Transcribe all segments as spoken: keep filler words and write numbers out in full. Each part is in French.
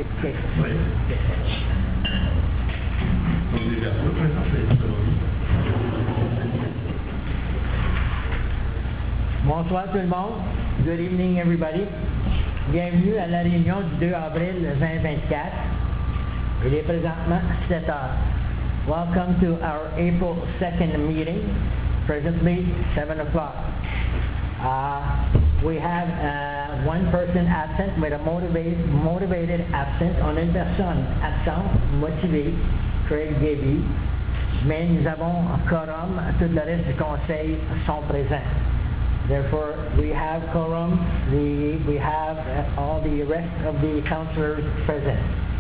OK. Oui. Donc, des versions, par exemple, c'est économie. Bonsoir tout le monde. Good evening everybody. Bienvenue à la réunion du deux avril vingt vingt-quatre. Il est présentement sept heures. Welcome to our April second meeting. Presently seven o'clock. Uh, we have uh, one person absent with a motivated, motivated absent. On a une personne absente, motivée, Craig Gabby. Mais nous avons un quorum, tout le reste du conseil sont présents. Therefore, we have quorum, the, we have uh, all the rest of the councillors present.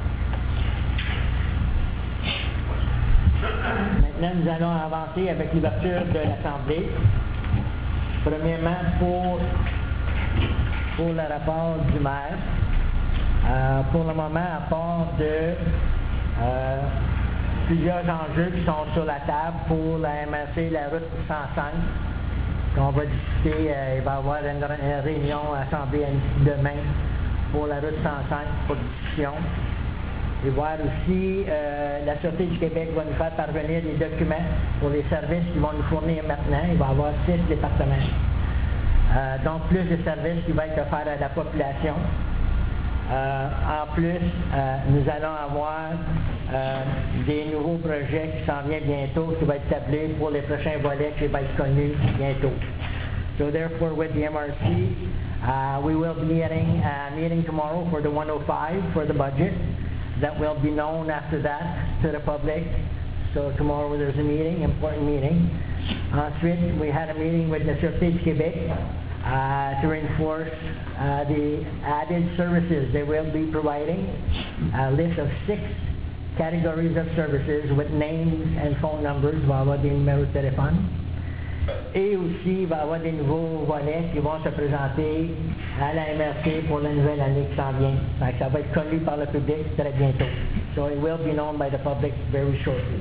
Maintenant, nous allons avancer avec l'ouverture de l'Assemblée. Premièrement, pour, pour le rapport du maire, euh, pour le moment, à part de euh, plusieurs enjeux qui sont sur la table pour la M R C, la route cent cinq, qu'on va discuter, euh, il va y avoir une, une réunion à l'Assemblée demain pour la route cent cinq pour discussion. Et voir aussi, euh, la Sûreté du Québec va nous faire parvenir des documents pour les services qu'ils vont nous fournir maintenant. Il va y avoir six départements. Euh, donc, plus de services qui vont être offerts à la population. Euh, en plus, euh, nous allons avoir euh, des nouveaux projets qui s'en viennent bientôt, qui vont être établis pour les prochains volets qui vont être connus bientôt. So therefore, with the M R C, uh, we will be having a meeting tomorrow for the one oh five for the budget. That will be known after that to the public. So tomorrow there's a meeting, important meeting. Ensuite, we had a meeting with the Sûreté du Québec uh, to reinforce uh, the added services they will be providing. A list of six categories of services with names and phone numbers. Il va y avoir des numéros de téléphone. Et aussi, il va y avoir des nouveaux volets qui vont se présenter à la M R C pour la nouvelle année qui s'en vient. Donc, ça va être connu par le public très bientôt. So it will be known by the public very shortly.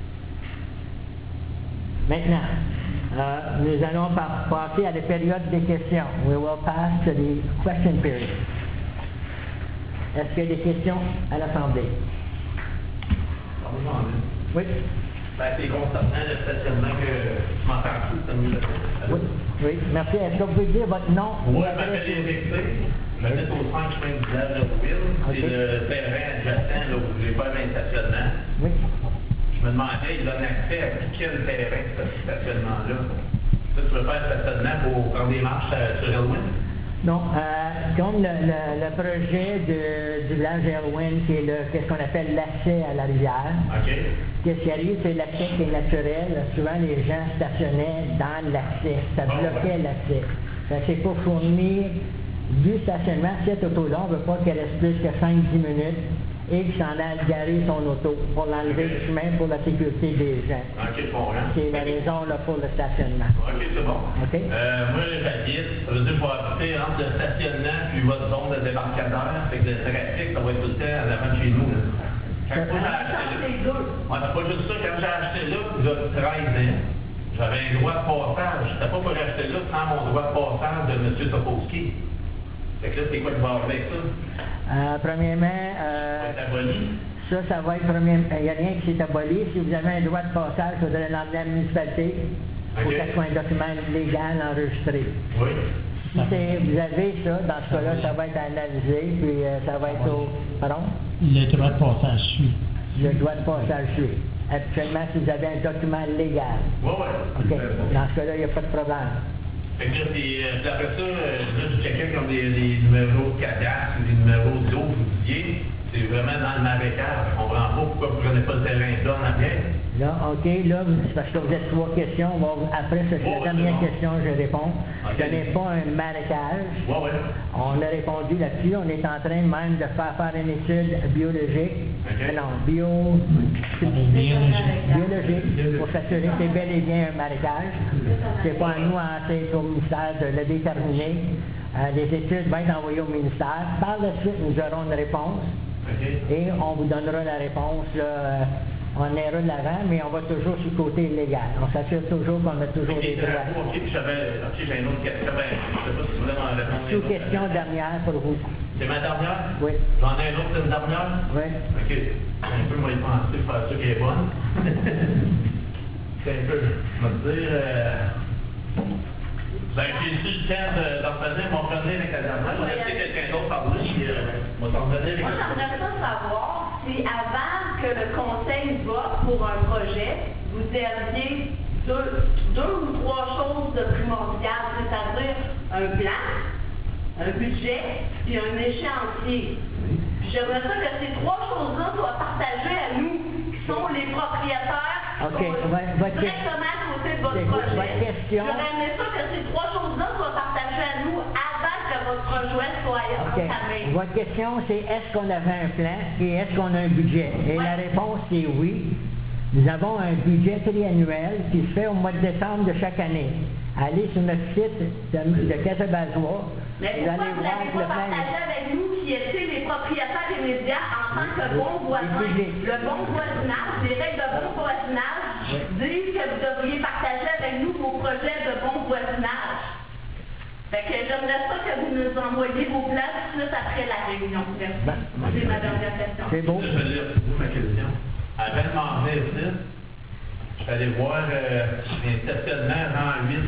Maintenant, euh, nous allons par passer à la période des questions. We will pass to the question period. Est-ce qu'il y a des questions à l'Assemblée? Oui. Ben, c'est concernant le stationnement que je m'entends tout, c'est mieux. Oui, oui, merci. Est-ce que vous pouvez dire votre nom? Oui, je m'appelle Éric C. Je m'habite au cinq chemin du village de Rouville. C'est le terrain adjacent là, où j'ai pas un stationnement. Oui. Je me demandais, il donne accès à quel terrain, ce stationnement-là? Ça, tu veux faire stationnement pour prendre des marches sur Elwyn? Non, euh, comme le, le, le projet de, du village Elwyn, qui est le, qu'est-ce qu'on appelle l'accès à la rivière. OK. Qu'est-ce qui arrive, c'est l'accès qui est naturel. Souvent, les gens stationnaient dans l'accès. Ça bloquait l'accès. C'est pour fournir du stationnement. Cette auto-là, on ne veut pas qu'elle reste plus que cinq dix minutes et qu'il s'en aille garer son auto pour l'enlever du chemin pour la sécurité des gens. OK, je comprends. C'est la raison là, pour le stationnement. OK, c'est bon. OK? Euh, moi, j'habite, ça veut dire que je vais habiter entre le stationnement puis votre zone de débarcadère. Fait que le trafic, ça va être tout le temps en avant de chez nous. Là. Quand moi, j'ai acheté là, ouais, c'est pas juste ça, quand j'ai acheté là, j'ai treize ans, j'avais un droit de passage. C'était pas pour acheter là sans mon droit de passage de M. Topolsky. Fait que là, c'est quoi qui va arriver avec ça? Euh, premièrement, euh, ça va être aboli? Ça, ça va être premièrement. Il n'y a rien qui s'est aboli. Si vous avez un droit de passage, il faudrait l'emmener à la municipalité pour okay. que ce soit un document légal enregistré. Oui. Si vous avez ça, dans ce cas-là, ça va être analysé, puis euh, ça va être au... Pardon? Le droit de passage suit. Le droit de passage suit. Actuellement, si vous avez un document légal. Oui, oui. OK. Dans ce cas-là, il n'y a pas de problème. Fait que là, c'est, après ça, là, je checkais comme des, des numéros de cadastre ou des numéros d'eau, vous disiez, c'est vraiment dans le marécage. Je comprends pas pourquoi vous ne prenez pas le terrain d'eau en arrière. Là, OK, là, c'est parce que vous êtes trois questions. Bon, après cette oh, la dernière bon. question, je réponds. Okay. Ce n'est pas un marécage. Oui, oui. On a répondu là-dessus. On est en train même de faire faire une étude biologique. Okay. Non, bio... Biologique. biologique, pour s'assurer que c'est bel et bien un marécage. C'est pas à nous, c'est au ministère de le déterminer. Euh, les études vont être envoyées au ministère. Par la suite, nous aurons une réponse. Okay. Et on vous donnera la réponse là, on ira de l'avant, mais on va toujours sur le côté légal. On s'assure toujours qu'on a toujours Ok, des droits. ok, puis j'avais, ok, j'ai une autre question, ben, je sais pas si vous voulez m'en répondre. Sous-question dernière pour vous. C'est ma dernière? Oui. J'en ai une autre, c'est une dernière? Oui. Ok, c'est un peu moi y penser, faire ça qui est bonne. C'est un peu, je vais te dire, euh... ben, j'ai eu le temps de- d'en revenir, m'en revenir avec la dernière. Je vais laisser quelqu'un d'autre parler, puis euh, on va s'en revenir avec Moi, la j'aimerais ça savoir si avant que le conseil vote pour un projet, vous aviez deux, deux ou trois choses de primordiales, c'est-à-dire un plan, un budget, puis un échéancier. Puis j'aimerais ça que ces trois choses-là soient partagées à nous, qui sont les propriétaires, qui Ok, sont votre- votre- directement à côté de votre c'est- projet. votre question- J'aurais aimé ça que ces trois choses-là soient partagées à nous avant que votre projet soit OK. entamé. Votre question, c'est est-ce qu'on avait un plan et est-ce qu'on a un budget? Et Ouais. la réponse, c'est oui. Nous avons un budget triannuel qui se fait au mois de décembre de chaque année. Allez sur notre site de, de Casabazois, Mais vous pourquoi allez vous voir n'avez que le pas plan partagé est... avec nous qui étaient les propriétaires immédiats en tant que bons voisins? public. Le bon voisinage, les règles de bon voisinage disent que vous devriez partager avec nous vos projets de bon voisinage. Fait que j'aimerais ça que vous nous envoyiez vos plans tout de suite après la réunion. Merci. Ben, C'est ma dernière question. C'est beau. Je vais lire pour vous ma question. Avant de m'en venir ici, je suis allé voir euh, un stationnement rang huit.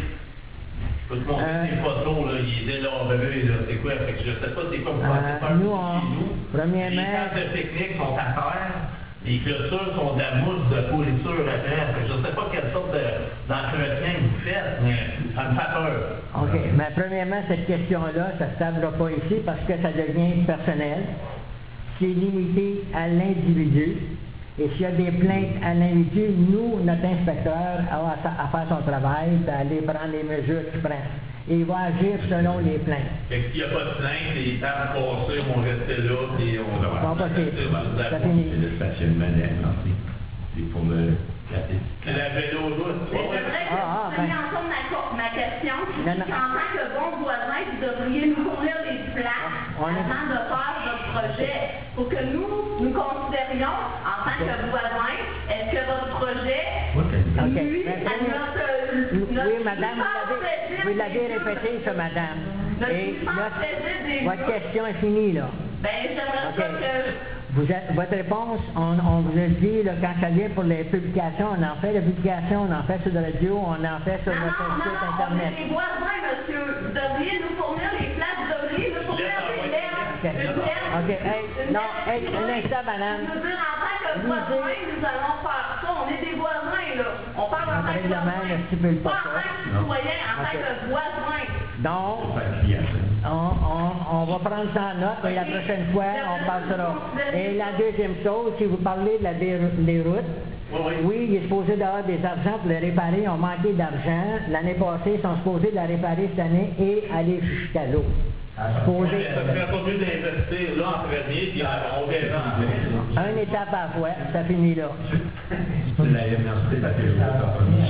Je peux te montrer Euh. des photos, là, il est délabré, là, c'est quoi? Fait que je sais pas c'est quoi vous pensez Euh, faire nous, chez on- nous. premièrement- Les tables de pique-nique sont à terre, les clôtures sont de la mousse de pourriture après. Fait que je sais pas quelle sorte de- d'entretien vous faites, mais ça me fait peur. OK. Mais premièrement, cette question-là, ça ne se tablera pas ici parce que ça devient personnel. C'est limité à l'individu. Et s'il y a des plaintes à l'individu, nous, notre inspecteur, a à, à faire son travail, d'aller prendre les mesures qu'il prend. Et il va agir selon les plaintes. Fait que s'il n'y a pas de plainte, les tables cassées vont rester là, puis on va Bon, OK. Ça finit. C'est le stationnement d'entrée. C'est pour le café. C'est la vélo route. Mais j'aimerais que Ah, ah, vous preniez ben. en compte ma, co- ma question, qui Non, dit non. qu'en tant que bon voisin, vous devriez nous fournir les plans On est- avant de faire votre projet, pour que nous, nous considérions, en tant que voisin, est-ce que votre projet OK. nuit Mais à notre, notre Oui, madame, vous puissance l'avez, paisible vous l'avez des répété, deux. ça, madame. Notre Et puissance notre- paisible des votre deux. question est finie, là. Ben, j'aimerais OK. ça que... Vous êtes- votre réponse, on, on vous a dit, là, quand ça vient pour les publications, on en fait, les publications, on en fait sur la radio, on en fait sur Non, notre non, non, site non, on Internet. est des voisins, monsieur. Vous devriez nous fournir les plans, vous devriez nous fournir des lettres, OK. une lettre, OK. Hey, une non, lettre hey, écrite. un instant, madame. Nous dire en tant que Vous voisins, dites- nous allons faire ça. On est des voisins, là. On parle en Le tant que règlement voisins. ne stipule pas Pas en ça. tant que citoyen, en tant OK. que voisin. Donc, Pas de clientèle. on, on, on va prendre ça en note et la prochaine fois, on passera. Et la deuxième chose, si vous parlez de la des, des routes, Oui, oui. oui, il est supposé d'avoir des argents pour les réparer. Ils ont manqué d'argent. L'année passée, ils sont supposés de la réparer cette année et aller jusqu'à l'eau. Supposé. Ça serait pas mieux d'investir là en premier, puis on verra après. Une étape à la fois, ça finit là. C'est la M R C, parce que je vois pas Non,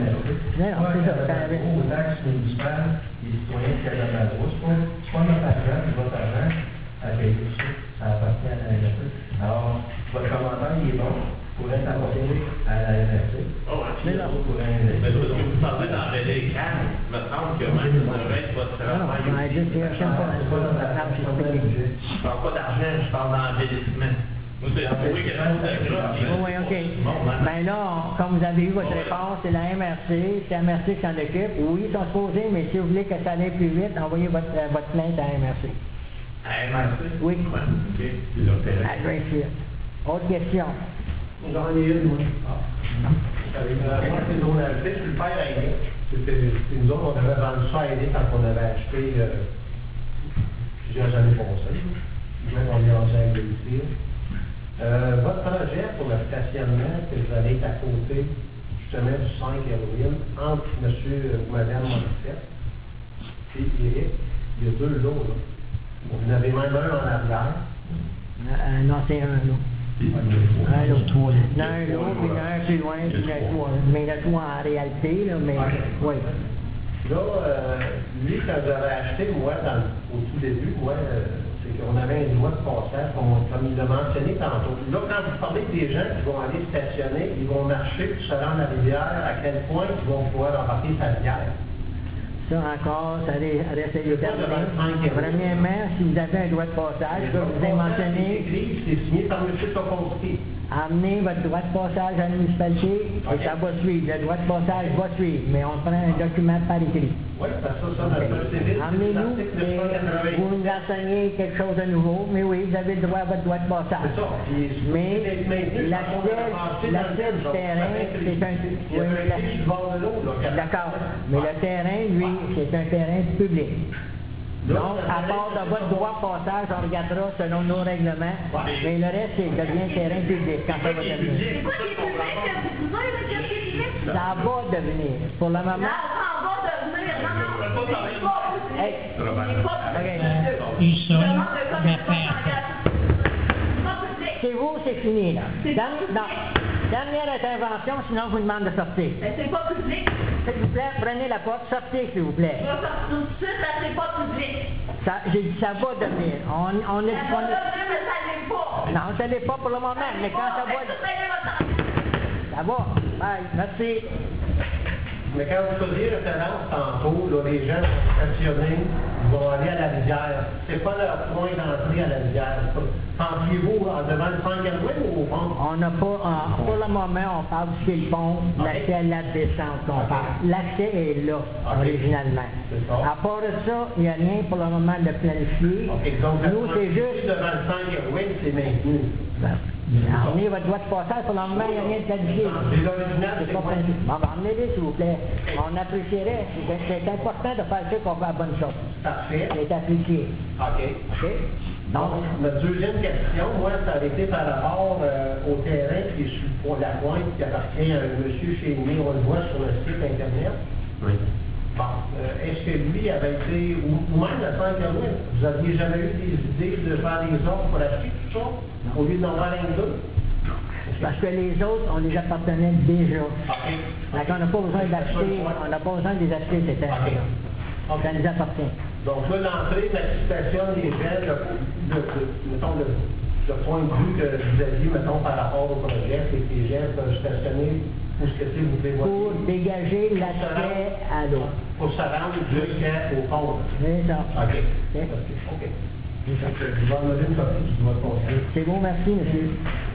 non, c'est ça. ça avait- Aux taxes municipales, les citoyens de Casablanca, c'est pas, c'est pas notre argent, c'est votre argent à payer tout ça. Ça appartient à la M R C. Alors, votre commentaire, il est bon. Vous pourrez s'apporter à la M R C. Oh, ouais. Mais non. Vous pourrez Mais parce investir. que vous parlez d'enlever les cannes, il me semble que même ça devrait être votre Non, non, travail. on a juste dit, je sais pas, C'est pas notre c'est argent, c'est pas pas notre budget. Je parle pas d'argent, je parle d'embellissement. Moi, c'est trouvé quelque chose de grave. Oui, oui, OK. Ben là, on- comme vous avez eu votre réponse, c'est la M R C, c'est la M R C qui s'en occupe. Oui, ils sont supposés, mais si vous voulez que ça aille plus vite, envoyez votre, euh, votre plainte à la M R C. Ah, merci. Oui. Ouais, OK. C'est l'opération. À Greenfield. Autre question? J'en ai une, moi. Avec la moi, c'est drôle à le faire, je suis le père aîné. C'était, c'est nous autres, on avait vendu ça à aider quand on avait acheté euh, plusieurs années passées. Nous autres, on est rendu à Greenfield. Euh, votre projet pour le stationnement, que vous allez être à côté justement du cinq Héroïne, entre M. ou Mme Morissette et Eric, il y a deux lots, là. Vous en avez même un en arrière. Euh, non, c'est un lot. C'est Un le lot. trois. Il y en a un lot, puis il y en a un plus loin, puis il y en a trois. Mais il y en a trois en réalité, là, mais oui. Là, euh, lui, quand j'avais acheté, moi, dans, le- au tout début, moi, euh, c'est qu'on avait un droit de passage, comme, comme il l'a mentionné tantôt. Là, quand vous parlez des gens qui vont aller stationner, ils vont marcher pour se rendre à la rivière, à quel point ils vont pouvoir embarquer sa rivière? Ça encore, ça reste à C'est pas devant le cinq déterminer. euros. Premièrement, si vous avez un droit de passage, je vous ai mentionné, C'est écrit, c'est signé par M. Topolsky. amenez votre droit de passage à la municipalité et ça va suivre. Le droit de passage va suivre, mais on prend un document par écrit. Oui, parce que ça, notre code civil, c'est Amenez-nous l'article et neuf cent quatre-vingt-huit. vous nous enseignez quelque chose de nouveau, mais oui, vous avez le droit à votre droit de passage. C'est ça. Puis, Mais c'est maintenu, ça va l'accès passer dans l'accès le du temps. terrain, Ça fait c'est un... Il y a oui, mais un la- fil du bord de l'eau, là. qui a- D'accord, mais le terrain, lui, c'est un terrain public. Là, Donc, le à terrain, part de c'est votre ça. droit de passage, on regardera selon nos règlements, mais le reste, c'est devient terrain public quand ça va devenir. C'est quoi qui est public que vous trouvez, là, qu'est-ce qui est public? Ça va devenir. Pour le Là, moment, ça va devenir. Non, non, c'est pas public. Hey. C'est pas public. Ils sont Demande de la connaissance perte. engagée. C'est pas public. c'est vous, c'est fini, là. C'est Dan- pas non. Dernière intervention, sinon je vous demande de sortir. Mais c'est pas public. S'il vous plaît, prenez la porte, sortez, s'il vous plaît. Je vais sortir tout de suite, mais c'est pas public. Ça, j'ai dit, ça va devenir. On, on est... Ça va on est- devenir, mais ça l'est pas. non, ça l'est pas pour le moment, mais quand ça va... Ça va. Bye, merci. Mais quand vous faisiez référence tantôt, là, les gens vont stationner, ils vont aller à la rivière. C'est pas leur point d'entrée à la rivière. Pensiez-vous en devant le cinq Galloway ou au pont? On n'a pas, en- pour le moment, on parle du le pont, l'accès à la descente qu'on parle. L'accès est là, Ok. originalement. C'est ça. À part de ça, il n'y a rien pour le moment de planifié. OK, donc, Nous, c'est juste... devant le cinq Galloway, c'est maintenu. Ben, emmenez votre droit de passage, pour le moment, il n'y a rien de planifié. Et l'original, C'est c'est pas quoi? planifié. Bon, ben, emmenez-les, s'il vous plaît. On apprécierait. C'est c'est important de faire sûr qu'on fait la bonne chose. Parfait. C'est appliqué. OK. OK? Donc, Donc, notre deuxième question, moi, ça a été par rapport euh, au terrain qui est sur le pont de la Pointe, qui appartient à un monsieur chez nous, on le voit sur le site Internet. Oui. Bon, euh, est-ce que lui avait été, ou, ou même le cinq Galloway, vous aviez jamais eu des idées de faire des offres pour acheter tout ça, au lieu d'en avoir un deux? parce que les autres, on les appartenait déjà. OK. Donc, on n'a pas besoin d'acheter, on n'a pas besoin de les acheter, ces terrains-là. OK. Ça nous appartient. Donc là, l'entrée, la situation des gens, le, le, le- mettons, le, le point de vue que vous aviez, mettons, par rapport au projet, c'est que les gens peuvent stationner où ce que c'est, vous pouvez Pour voir. dégager l'accès à l'eau. Pour se rendre jusqu'au pont. C'est ça. OK. OK. OK. Je vais en donner une copie du votre conseil. C'est bon, merci, monsieur.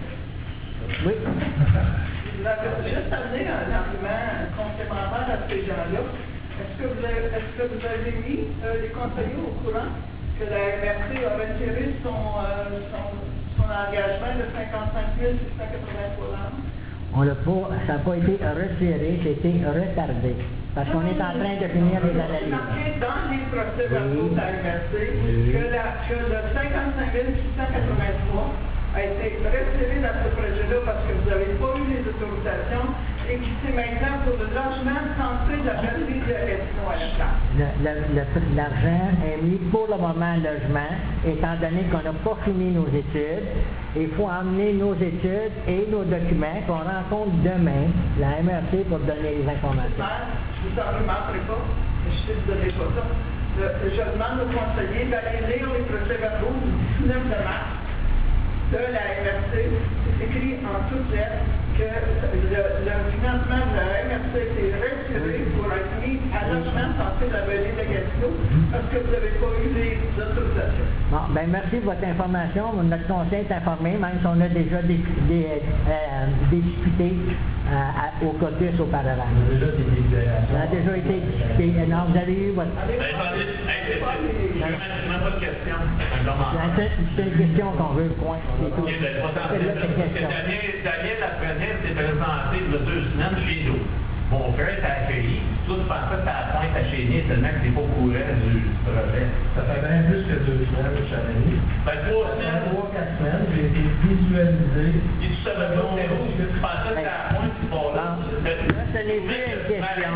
Oui. Vous avez juste amené un argument complémentaire à ces gens-là. Est-ce que vous avez, est-ce que vous avez mis euh, les conseillers au courant que la M R C a retiré son, euh, son, son engagement de cinquante-cinq mille six cent quatre-vingt-trois dollars? On l'a pas, ça n'a pas été retiré, c'était retardé. Parce qu'on est en train de finir les C'est analyses. marqué dans les procès-verbaux Oui. de la M R C Oui. que, la, que le cinquante-cinq mille six cent quatre-vingt-trois a été retiré dans ce projet-là parce que vous n'avez pas eu les autorisations et que c'est maintenant pour le logement centré de la batterie de Esno à la place. Le- le- le- L'argent est mis pour le moment en logement, étant donné qu'on n'a pas fini nos études. Il faut emmener nos études et nos documents qu'on rencontre demain, la M R C, pour donner les informations. Maire, je vous en remarquerai pas, mais je sais que vous n'avez pas ça. Le- je demande aux conseillers d'aller lire les procès-verbaux du dix-neuf de mars de la M R C. C'est écrit en toutes lettres que le, le financement de la M R C a été retiré pour être mis à logement centré de la vallée de Gatineau parce que vous n'avez pas eu les autorisations. Bon, ben merci pour votre information. Notre conseil est informé, même si on a déjà des, des, euh, discuté euh, à- au caucus auparavant. On a déjà des délibérations. Ça a déjà été discuté. Non, vous avez eu votre... Ben, attendez, hey, c'est- c'est- je n'ai même pas de question. Un commentaire. C'est c'est une question qu'on veut, point. C'est tout. Ok, ben, pas tant C'est là parce cette que question. Daniel, Daniel Laprenette s'est présenté il y a deux semaines chez nous. Mon frère t'a accueilli. Toi, tu pensais que c'était à la pointe à Chénier, tellement que t'es pas au courant du projet. Ça fait bien plus que deux semaines, cher ami. Ben, trois Ça fait semaines. trois, quatre semaines, j'ai été visualisé. Et tu savais pas c'était où? Tu pensais que c'était à la pointe du pont là. Bon, là, ce n'est plus une question.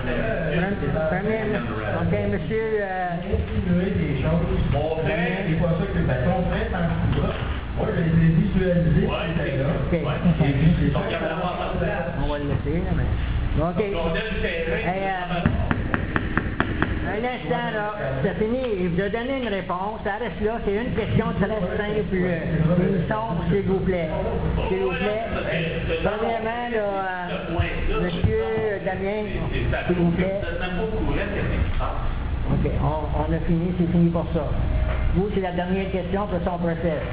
Premièrement, OK, monsieur... euh, Insinuer des choses. Mon frère. C'est pas ça que ben, ton frère t'en coupera. Moi, j'ai été visualisé. Ouais, c'était là. OK. Et puis, c'est ça Donc, il y a vraiment pas de place. On va le laisser, là, mais... OK. On donne du terrain. Hey, euh, un l'instant, là, c'est fini. Il vous a donné une réponse. Ça reste là. C'est une question très simple. Une sombre, s'il vous plaît. S'il vous plaît. Premièrement, là, euh, Monsieur Damien, s'il vous plaît. OK, on, on a fini. C'est fini pour ça. Vous, c'est la dernière question, puis ça, on procède.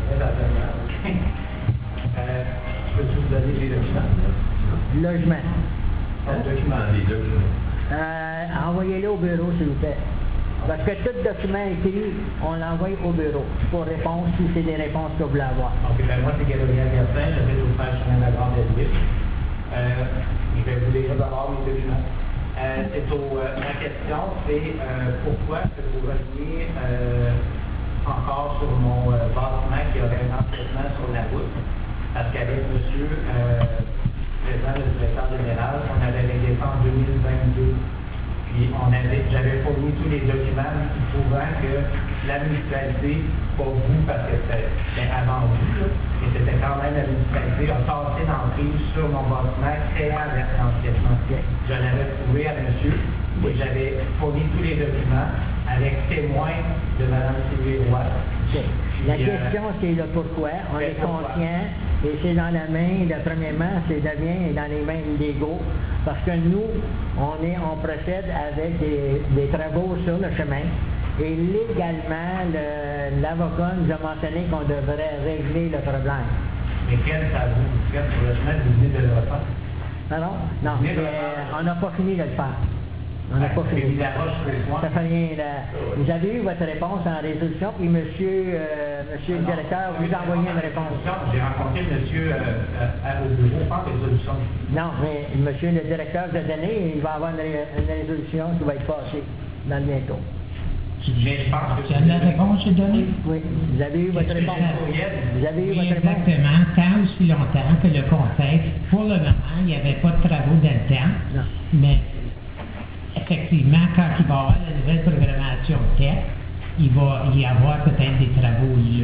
Euh, peux-tu vous donner les documents? Logement. Les documents, les documents. Euh, envoyez-les au bureau, s'il vous plaît. Parce que tout document écrit, on l'envoie au bureau pour réponse, si c'est des réponses que vous voulez avoir. OK, ben moi, c'est Gabriel Gertin, j'habite au page chemin de la Grande Ville. Euh, je vais vous lire d'abord mes documents. Euh, c'est au, euh, ma question, c'est euh, pourquoi est-ce que vous reveniez euh, encore sur mon euh, bâtiment qui aurait un emplacement sur la route? Parce qu'avec monsieur euh, présent, le directeur général, on avait réglé ça en deux mille vingt-deux. Puis on avait, j'avais fourni tous les documents prouvant que la municipalité, pas vous parce que c'était avant vous, là, mais c'était quand même la municipalité, a tassé l'emprise sur mon bâtiment, créant l'emplacement. Je l'avais prouvé à monsieur et j'avais fourni tous les documents avec témoin de Mme Sylvie Roy. Okay. La Puis, question, euh, c'est le pourquoi. On est conscient et c'est dans la main, de, premièrement, c'est devient dans les mains légaux parce que nous, on, est, on procède avec des, des travaux sur le chemin et légalement, l'avocat nous a mentionné qu'on devrait régler le problème. Mais quel travaux vous faites sur le chemin, vous venez de le refaire? Pardon? Non, mais, euh, on n'a pas fini de le faire. On n'a pas fini. Ça fait rien. Là. Vous avez eu votre réponse en résolution, puis monsieur, euh, monsieur le directeur vous a envoyé une réponse. J'ai rencontré monsieur euh, au bureau, pas de résolution. Non, mais monsieur le directeur vous a donné, il va avoir une, une résolution qui va être passée dans le bientôt. Mais je pense que tu as la réponse j'ai donnée? Oui, vous avez eu votre réponse. Vous avez eu oui, votre réponse. Exactement, tant aussi longtemps que le conseil, pour le moment, il n'y avait pas de travaux dans le temps, non. Mais effectivement, quand il va y avoir la nouvelle programmation T E C, il va y avoir peut-être des travaux là.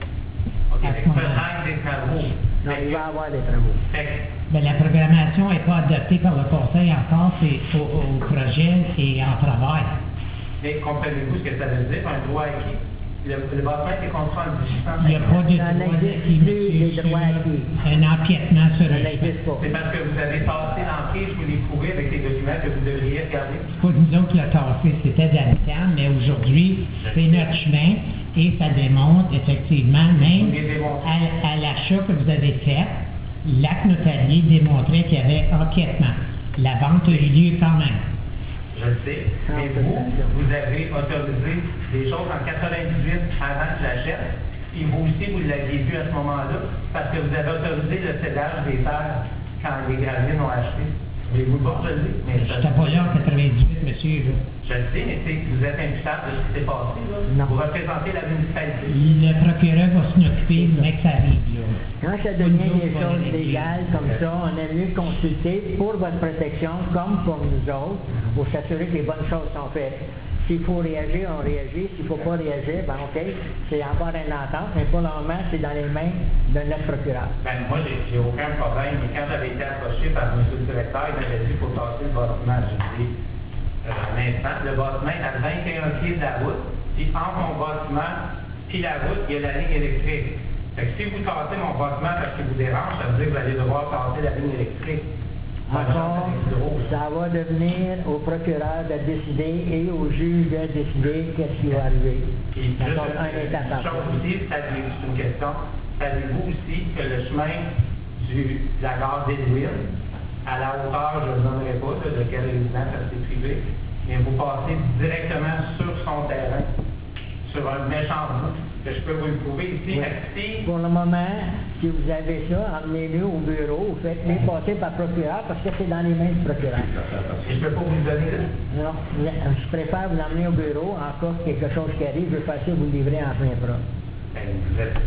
OK, peut-être des travaux. Non, il va y avoir des travaux. Mais la programmation n'est pas adoptée par le conseil encore, c'est au, au projet et en travail. Mais comprenez-vous ce que ça veut dire, un droit acquis? Le, le bâtiment est construit en dix-huit cent cinquante. Il n'y a pas de droit acquis, monsieur, sur un empiètement sur un chemin. C'est parce que vous avez tassé l'emprise, vous l'ai prouvé avec les documents que vous devriez regarder. C'est pas nous autres qui l'a tassé, c'était dans le temps, mais aujourd'hui, c'est notre chemin et ça démontre effectivement, même à, à l'achat que vous avez fait, l'acte notarié démontrait qu'il y avait empiètement. La vente a eu lieu quand même. Je le sais, mais vous, vous avez autorisé des choses en quatre-vingt-dix-huit avant que j'achète, puis vous aussi, vous l'aviez vu à ce moment-là, parce que vous avez autorisé le cédage des terres quand les graviers l'ont acheté. Voulez-vous pas, je le dis? Mais je n'étais pas là en quatre-vingt-dix-huit, monsieur. Là. Je le sais, mais vous êtes imputable de ce qui s'est passé. Là. Non. Vous représentez la municipalité. Le procureur va s'en occuper, mais que ça arrive. Là. Quand ça devient des choses légales comme ça, on aime mieux consulter pour votre protection, comme pour nous autres, pour s'assurer que les bonnes choses sont faites. S'il faut réagir, on réagit. S'il ne faut pas réagir, ben OK, c'est encore une entente, mais pour le moment, c'est dans les mains de notre procureur. Ben moi, j'ai aucun problème. Mais quand j'avais été approché par M. le directeur, il m'avait dit qu'il faut tasser le bâtiment. J'ai dit, euh, à l'instant, le bâtiment est à vingt et un pieds de la route, puis entre mon bâtiment et la route, il y a la ligne électrique. Fait que si vous tassez mon bâtiment parce qu'il vous dérange, ça veut dire que vous allez devoir tasser la ligne électrique. Encore, ça va devenir au procureur de décider et au juge de décider qu'est-ce qui va arriver. D'accord, un état par chose aussi, c'est une question. Savez-vous aussi que le chemin du, de la gare d'Edwin, à la hauteur, je ne nommerai pas là, de quelle résidence c'est privé, mais vous passez directement sur son terrain, sur un méchant bout, que je peux vous le prouver ici. Oui. Pour le moment, si vous avez ça, emmenez-le au bureau, ou faites-les passer par procureur, parce que c'est dans les mains du procureur. Et je ne peux pas vous le donner là? Non, je préfère vous l'emmener au bureau, en cas de quelque chose qui arrive, je veux passer vous le livrer en plein bras. Ben, vous êtes...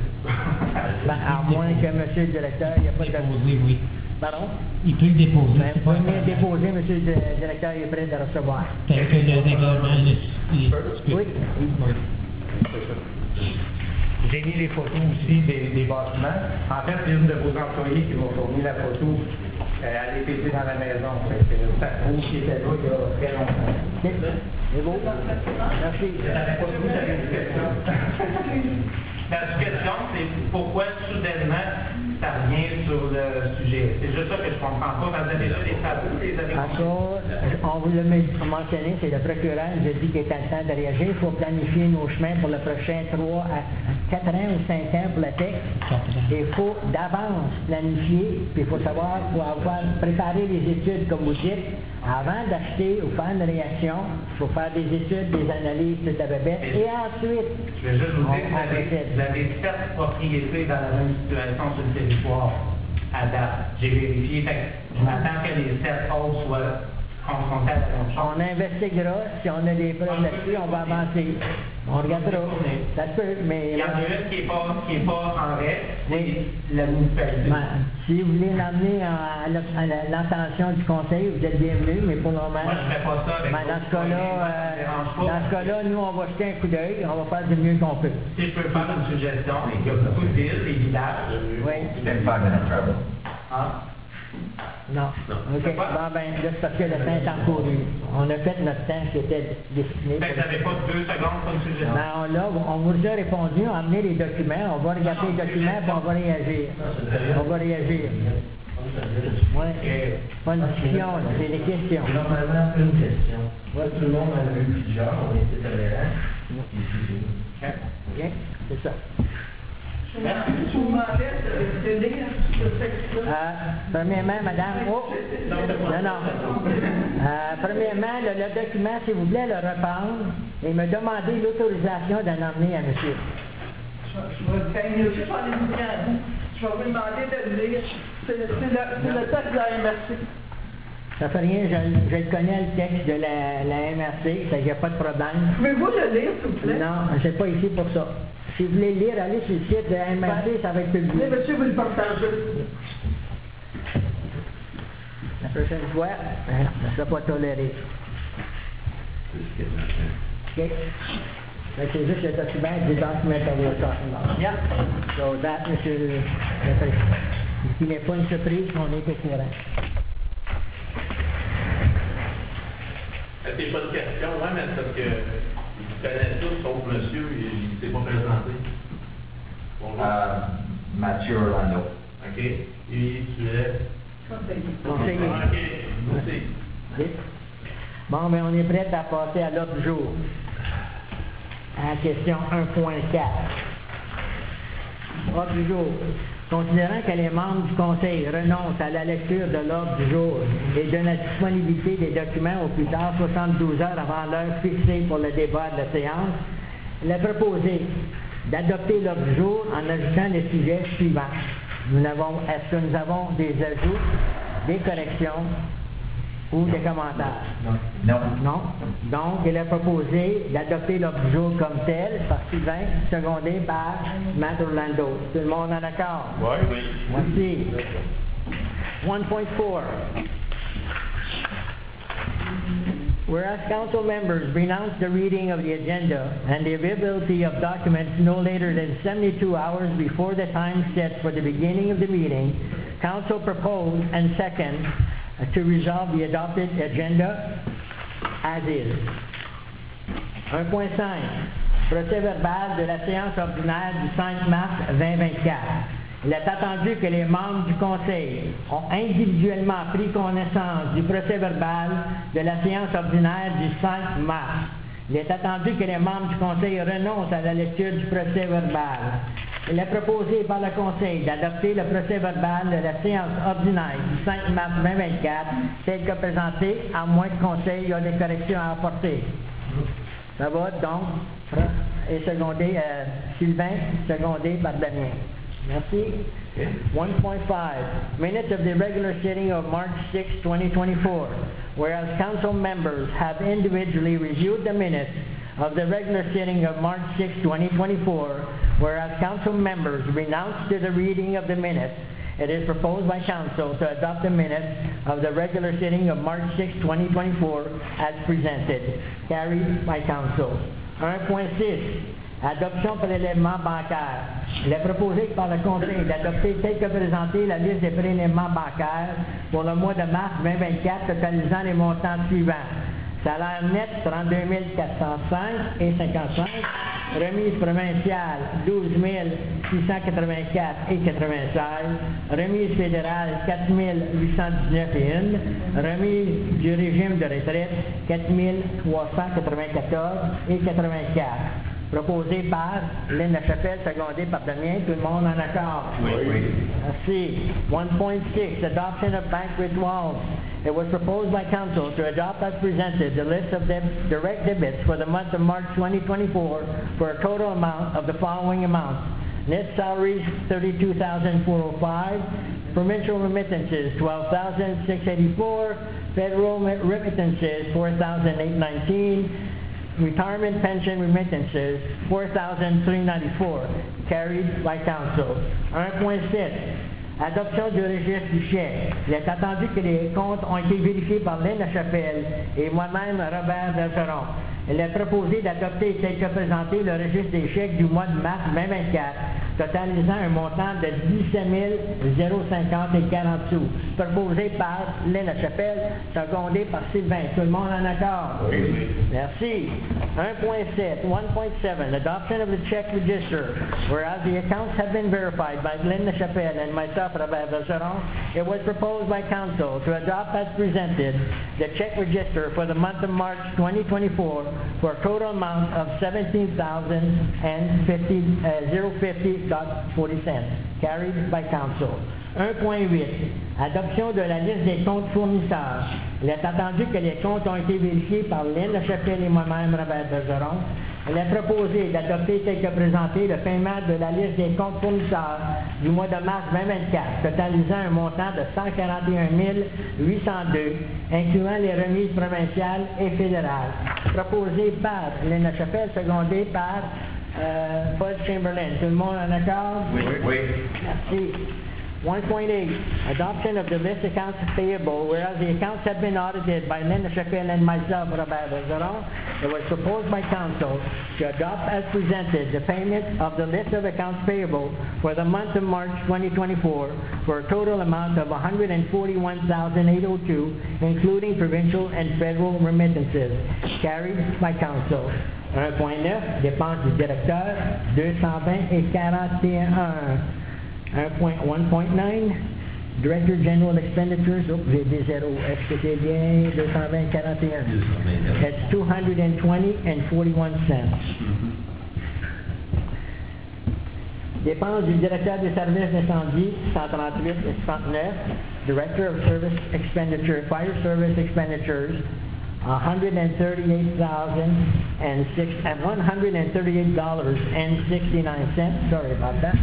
ben, à moins que M. le directeur, il n'y a pas de... Déposer, oui. Pardon? Il peut le déposer. Ben, vous pouvez le déposer, M. le directeur est prêt de recevoir. Tel que le règlement le... Oui. J'ai mis les photos aussi des, des bâtiments. En fait, c'est une de vos employés qui m'a fourni la photo. Euh, elle est pétée dans la maison. Ça prouve qu'il était là il y a très longtemps. OK. C'est beau. Merci. La question, c'est pourquoi soudainement ça revient sur le sujet. C'est juste ça que je comprends pas. Quand vous avez fait les travaux, les avez Encore, on vous l'a mentionné, c'est le procureur nous a dit qu'il était le temps de réagir. Il faut planifier nos chemins pour le prochain trois à quatre ans ou cinq ans pour la T E C. Il faut d'avance planifier, puis il faut savoir, il faut avoir préparé les études, comme vous dites, avant d'acheter ou faire une réaction. Il faut faire des études, des analyses, tout à fait. Et ensuite, je vais juste vous dire que on- vous avez, vous avez sept propriétés dans la même situation sur le territoire à date. J'ai vérifié. Fait que je m'attends que les sept autres soient confrontés à la même chose. on investiguera. Si on a des preuves là-dessus, on va avancer. On regardera. Ça se peut, mais... Il y en a une qui n'est pas, qui est pas en règle, c'est Oui. la municipalité. Ben, si vous voulez l'emmener à, l'op- à la- l'intention du conseil, vous êtes bienvenus, mais pour le moment... Moi, je ne fais pas ça avec Ben, dans d'autres ce cas-là, collègues, ça me euh, dérange pas. dans ce cas-là, nous, on va jeter un coup d'œil, on va faire du mieux qu'on peut. Si je peux faire une suggestion, c'est que beaucoup de villes, les villages, Oui? Within five minutes travel. hein, Non. OK. C'est pas? Bon, ben, là, c'est parce que le temps est encouru. On a fait notre temps qui était destiné. fait que vous n'avez pas deux secondes pour une suggestion. Ben, on, là, on vous a répondu, on a amené les documents, on va regarder les documents, puis on va réagir. On va réagir. Oui. Pas une discussion, là, c'est des questions. Normalement, une question. Moi, tout le monde en a eu plusieurs, on était tolérants. OK? C'est ça. Je vous demandais de, de lire ce texte-là. Euh, premièrement, madame, oh, non, non. Euh, premièrement, le, le document, s'il vous plaît, le reprendre et me demander l'autorisation d'en emmener à monsieur. Je, je vais quand il y a juste en étudiant, je vais vous demander de le lire. C'est c'est le, c'est le texte de la M R C. Ça fait rien, je, je le connais le texte de la, la M R C, ça n'y a pas de problème. Pouvez-vous le lire, s'il vous plaît? Non, je n'ai pas ici pour ça. Si vous voulez lire, allez sur le site de la M R C, ça va être publié. Oui, monsieur, vous le partagez. La prochaine fois, euh, ça ne sera pas toléré. OK? Fait que c'est juste le document du document that we're talking about. Yeah. So that, monsieur le le président. Ce qui n'est pas une surprise, on est au courant. C'est pas de question, ouais, mais c'est parce que vous connaissez tous, sauf monsieur, il ne s'est pas présenté. Bonjour. Uh, Mathieu Orlando. OK. Et tu es... Conseiller. OK. Merci. OK? Bon, mais on est prêt à passer à l'ordre du jour. À la question un point quatre. Ordre du jour. Considérant que les membres du Conseil renoncent à la lecture de l'ordre du jour et de la disponibilité des documents au plus tard soixante-douze heures avant l'heure fixée pour le débat de la séance, il est proposé d'adopter l'ordre du jour en ajoutant les sujets suivants. Nous avons, est-ce que nous avons des ajouts, des corrections ou des commentaires? Non. Non. Donc, il est proposé d'adopter l'ordre du jour comme tel par Sylvain, secondé par Matt Orlando. Tout le monde en accord? Oui, oui. Merci. one point four. Whereas council members renounce the reading of the agenda and the availability of documents no later than seventy-two hours before the time set for the beginning of the meeting, council proposed and second uh, to resolve the adopted agenda as is. un point cinq. Procès verbal de la séance ordinaire du cinq mars vingt vingt-quatre. Il est attendu que les membres du Conseil ont individuellement pris connaissance du procès verbal de la séance ordinaire du cinq mars. Il est attendu que les membres du Conseil renoncent à la lecture du procès verbal. Il est proposé par le Conseil d'adopter le procès verbal de la séance ordinaire du cinq mars vingt vingt-quatre tel que présenté, à moins que le Conseil ait des corrections à apporter. Ça va donc, et secondé, euh, Sylvain, secondé par Damien. Merci. one point five. Minutes of the regular sitting of March sixth, twenty twenty-four. Whereas council members have individually reviewed the minutes of the regular sitting of March sixth, twenty twenty-four, whereas council members renounced to the reading of the minutes, it is proposed by council to adopt the minutes of the regular sitting of March sixth, twenty twenty-four as presented. Carried by council. one point six. Adoption prélèvement bancaire. Il est proposé par le Conseil d'adopter tel que présenté la liste des prélèvements bancaires pour le mois de mars vingt vingt-quatre totalisant les montants suivants. Salaire net, trente-deux mille quatre cent cinq et cinquante-cinq. Remise provinciale, douze mille six cent quatre-vingt-quatre et quatre-vingt-seize. Remise fédérale, quatre mille huit cent dix-neuf et un. Remise du régime de retraite, quatre mille trois cent quatre-vingt-quatorze et quatre-vingt-quatre. Proposé par Lynn Lachapelle, secondé par Damien. Tout le monde en accord? Oui, oui. Merci. one point six, adoption of bank withdrawals. It was proposed by council to adopt as presented the list of deb direct debits for the month of March twenty twenty-four for a total amount of the following amounts. Net salaries, thirty-two thousand four hundred five. Provincial remittances, twelve thousand six hundred eighty-four. Federal remittances, four thousand eight hundred nineteen. Retirement pension remittances, four thousand three hundred ninety-four, carried by council. one point six, adoption du registre du chèque. Il est attendu que les comptes ont été vérifiés par Lynn Lachapelle et moi-même, Robert Bergeron. Il est proposé d'adopter tel que présenté le registre des chèques du mois de mars vingt vingt-quatre, totalisant un montant de dix-sept mille cinquante et quarante sous. Proposé par Lynn Lachapelle, secondé par Sylvain. Tout le monde en accord? Oui, oui. Merci. one point sept, one point seven, adoption of the check register. Whereas the accounts have been verified by Lynn Lachapelle and myself, Robert Bergeron, it was proposed by council to adopt as presented the check register for the month of March twenty twenty-four for a total amount of seventeen thousand fifty dollars forty cents, carried by council. one point eight, adoption de la liste des comptes fournisseurs. Il est attendu que les comptes ont été vérifiés par Lynn Lachapelle et moi-même, Robert Bergeron. Il est proposé d'adopter tel que présenté le paiement de la liste des comptes fournisseurs du mois de mars vingt vingt-quatre, totalisant un montant de cent quarante et un mille huit cent deux, incluant les remises provinciales et fédérales. Proposé par Lynn Lachapelle, secondé par euh, Paul Chamberlain. Tout le monde en accord? Oui, oui. Merci. one point eight, adoption of the list accounts payable, whereas the accounts have been audited by Lynn Lachapelle and myself, Robert Bergeron. It was proposed by council to adopt as presented the payment of the list of accounts payable for the month of March twenty twenty-four for a total amount of one hundred forty-one thousand eight hundred two, including provincial and federal remittances, carried by council. one point nine, dépenses du directeur, deux cent vingt et quarante et un. one point nine, Director General Expenditures, oh, j'ai des zéros, est-ce que c'est bien, deux cent vingt quarante et un? It's two hundred twenty and forty-one cents. Dépenses du directeur des services d'incendie, cent trente-huit et soixante-neuf. Director of Service Expenditure, Fire Service Expenditures, one hundred thirty-eight thousand and six and one hundred thirty-eight dollars and sixty-nine cents. Sorry about that.